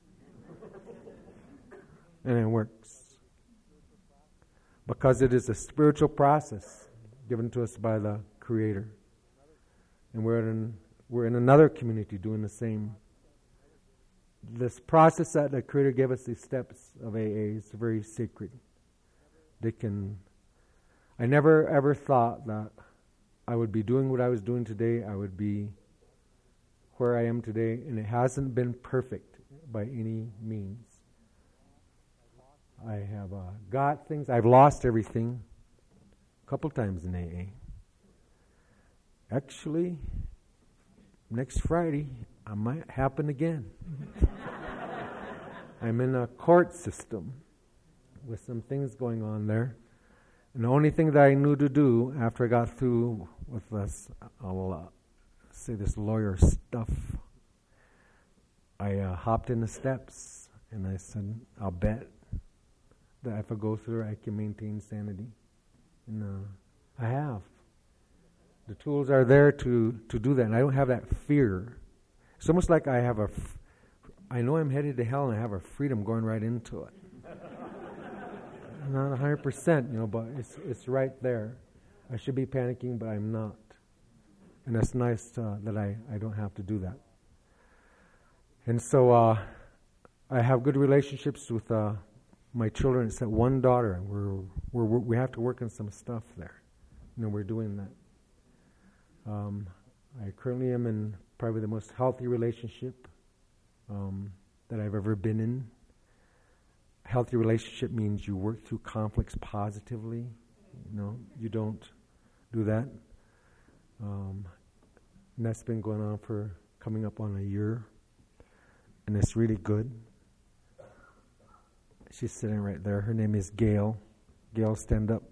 And it works. Because it is a spiritual process given to us by the Creator. And we're in, we're in another community doing the same. This process that the Creator gave us, these steps of A A, is very sacred. They can. I never ever thought that I would be doing what I was doing today. I would be where I am today, and it hasn't been perfect by any means. I have uh, got things. I've lost everything a couple times in A A. Actually, next Friday, I might happen again. I'm in a court system with some things going on there. And the only thing that I knew to do after I got through with this, I will uh, say this lawyer stuff, I uh, hopped in the steps and I said, I'll bet that if I go through, I can maintain sanity. And uh, I have. The tools are there to, to do that, and I don't have that fear. It's almost like I have a, f- I know I'm headed to hell, and I have a freedom going right into it. Not one hundred percent, you know, but it's it's right there. I should be panicking, but I'm not. And it's nice uh, that I, I don't have to do that. And so uh, I have good relationships with uh, my children, except one daughter. We're, we're, we're, we have to work on some stuff there. You know, we're doing that. Um, I currently am in probably the most healthy relationship um, that I've ever been in. Healthy relationship means you work through conflicts positively. You know, you don't do that. Um, and that's been going on for coming up on a year. And it's really good. She's sitting right there. Her name is Gail. Gail, stand up.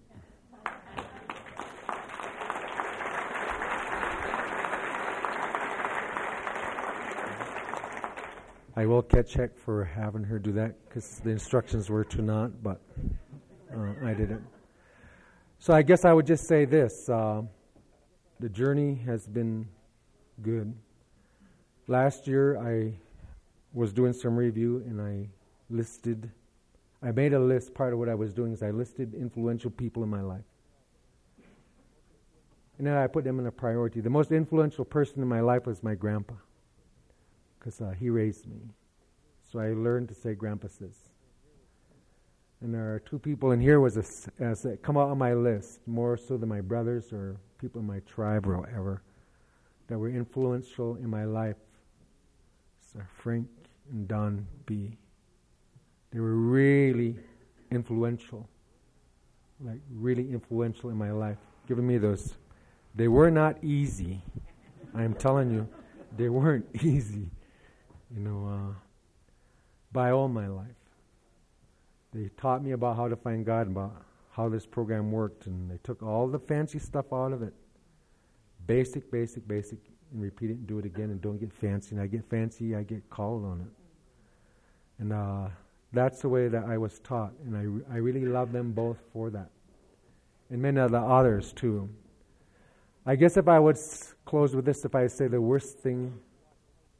I will catch heck for having her do that because the instructions were to not, but uh, I didn't. So I guess I would just say this. Uh, the journey has been good. Last year I was doing some review and I listed, I made a list. Part of what I was doing is I listed influential people in my life. And then I put them in a priority. The most influential person in my life was my grandpa. Because uh, he raised me. So I learned to say grandpa says. And there are two people in here was a, as a, come out on my list, more so than my brothers or people in my tribe or whatever, that were influential in my life. So Frank and Don B. They were really influential. Like really influential in my life. Giving me those. They were not easy. I'm telling you, they weren't easy. You know, uh, by all my life. They taught me about how to find God, about how this program worked, and they took all the fancy stuff out of it. Basic, basic, basic, and repeat it and do it again, and don't get fancy. And I get fancy, I get called on it. And uh, that's the way that I was taught, and I, re- I really love them both for that. And many of the others, too. I guess if I would s- close with this, if I say the worst thing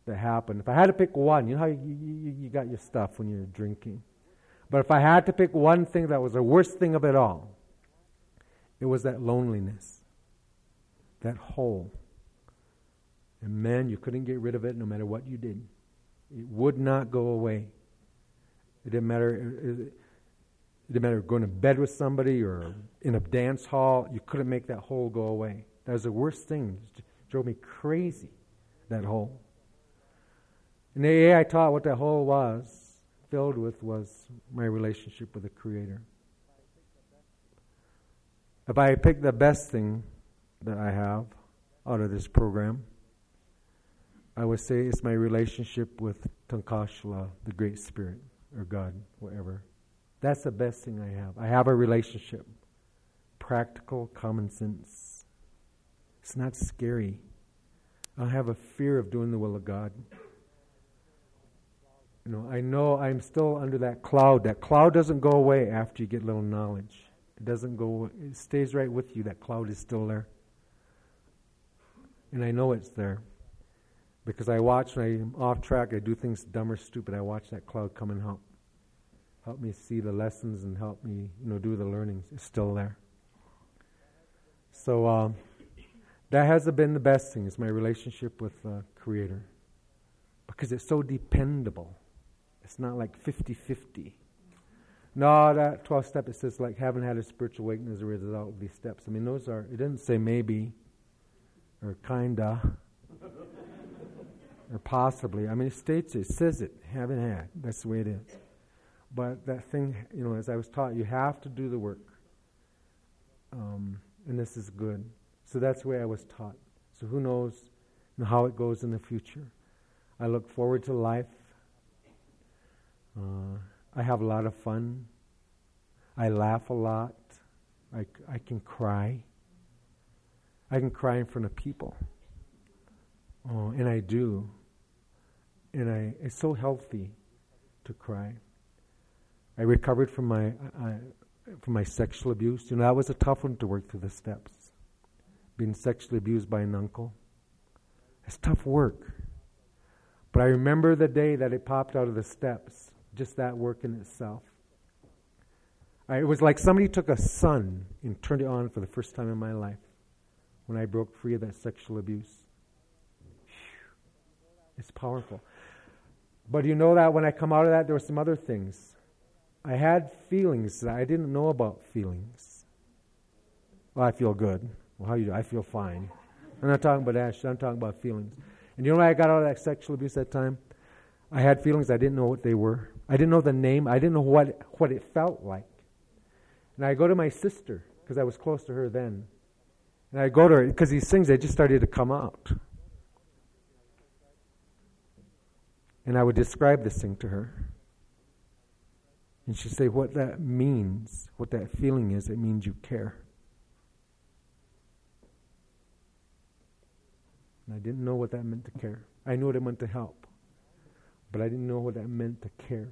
that happened. If I had to pick one, you know how you, you, you got your stuff when you're drinking. But if I had to pick one thing that was the worst thing of it all, it was that loneliness, that hole. And man, you couldn't get rid of it no matter what you did. It would not go away. It didn't matter. It didn't matter going to bed with somebody or in a dance hall. You couldn't make that hole go away. That was the worst thing. It drove me crazy, that hole. In A A, I taught what that hole was filled with was my relationship with the Creator. If I pick the best thing that I have out of this program, I would say it's my relationship with Tankashla, the Great Spirit, or God, whatever. That's the best thing I have. I have a relationship. Practical, common sense. It's not scary. I have a fear of doing the will of God. You know, I know I'm still under that cloud. That cloud doesn't go away after you get a little knowledge. It doesn't go, it stays right with you. That cloud is still there. And I know it's there. Because I watch when I'm off track, I do things dumb or stupid. I watch that cloud come and help. Help me see the lessons and help me, you know, do the learnings. It's still there. So um, that has been the best thing, is my relationship with the uh, Creator. Because it's so dependable. It's not like fifty-fifty. No, that twelfth step, it says like haven't had a spiritual awakening as a result of these steps. I mean, those are, it didn't say maybe or kinda or possibly. I mean, it states it, it says it, haven't had. That's the way it is. But that thing, you know, as I was taught, you have to do the work. Um, and this is good. So that's the way I was taught. So who knows you know, how it goes in the future. I look forward to life. Uh, I have a lot of fun. I laugh a lot. I, I can cry. I can cry in front of people. Oh, and I do. And I it's so healthy to cry. I recovered from my uh, from my sexual abuse. You know, that was a tough one to work through the steps. Being sexually abused by an uncle. It's tough work. But I remember the day that it popped out of the steps. Just that work in itself. I, it was like somebody took a sun and turned it on for the first time in my life. When I broke free of that sexual abuse. It's powerful. But you know that when I come out of that, there were some other things. I had feelings that I didn't know about feelings. Well, I feel good. Well, how you do? I feel fine. I'm not talking about Ash. I'm talking about feelings. And you know when I got out of that sexual abuse that time? I had feelings. I didn't know what they were. I didn't know the name. I didn't know what, what it felt like. And I go to my sister, because I was close to her then. And I go to her, because these things, they just started to come out. And I would describe this thing to her. And she'd say, what that means, what that feeling is, it means you care. And I didn't know what that meant to care. I knew what it meant to help. But I didn't know what that meant to care.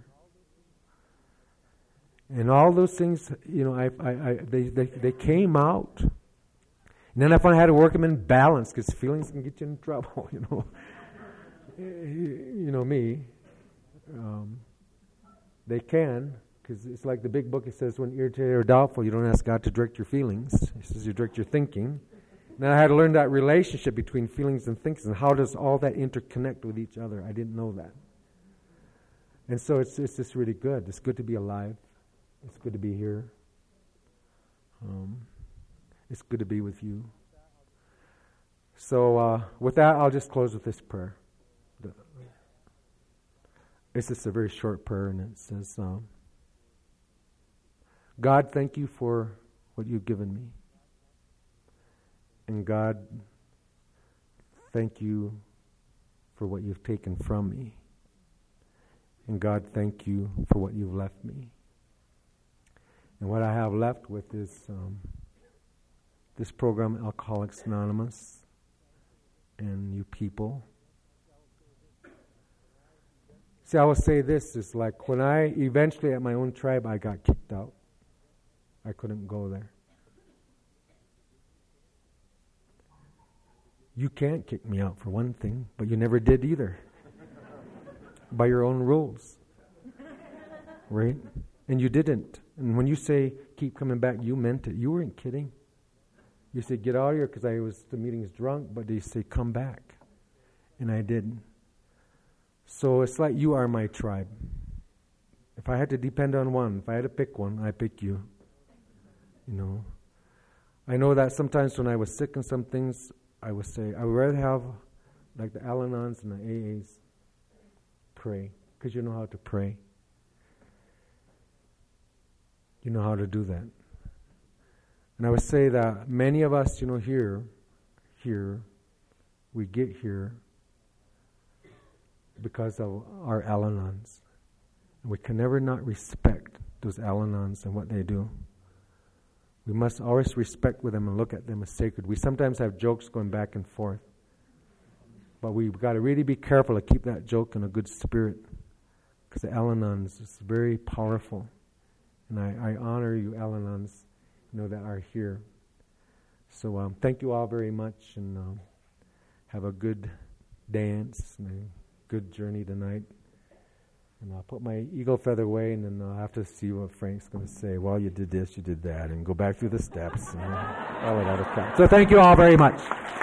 And all those things, you know, I, I, I they, they, they came out. And then I found I had to work them in balance, because feelings can get you in trouble, you know. You know me. Um, they can, because it's like the big book, it says, when irritated or doubtful, you don't ask God to direct your feelings. It says you direct your thinking. Now I had to learn that relationship between feelings and thinking, and how does all that interconnect with each other. I didn't know that. And so it's, it's just really good. It's good to be alive. It's good to be here. Um, it's good to be with you. So uh, with that, I'll just close with this prayer. It's just a very short prayer, and it says, um, God, thank you for what you've given me. And God, thank you for what you've taken from me. And God, thank you for what you've left me. And what I have left with is um, this program, Alcoholics Anonymous, and you people. See, I will say this, is like when I eventually at my own tribe, I got kicked out. I couldn't go there. You can't kick me out for one thing, but you never did either. by your own rules. Right? And you didn't. And when you say, keep coming back, you meant it. You weren't kidding. You said, get out of here because I was, the meeting's drunk, but they say, come back. And I didn't. So it's like you are my tribe. If I had to depend on one, if I had to pick one, I pick you. You know. I know that sometimes when I was sick and some things, I would say, I would rather have, like the Al-Anons and the A As, pray. Because you know how to pray. You know how to do that. And I would say that many of us, you know, here, here, we get here because of our Al-Anons. And we can never not respect those Al-Anons and what they do. We must always respect with them and look at them as sacred. We sometimes have jokes going back and forth. But we've got to really be careful to keep that joke in a good spirit. Because the Al-Anons is very powerful. And I, I honor you, Al-Anons, you know, that are here. So um, thank you all very much, and um, have a good dance and a good journey tonight. And I'll put my eagle feather away, and then I'll have to see what Frank's going to say. Well, you did this, you did that, and go back through the steps, and all of that. So thank you all very much.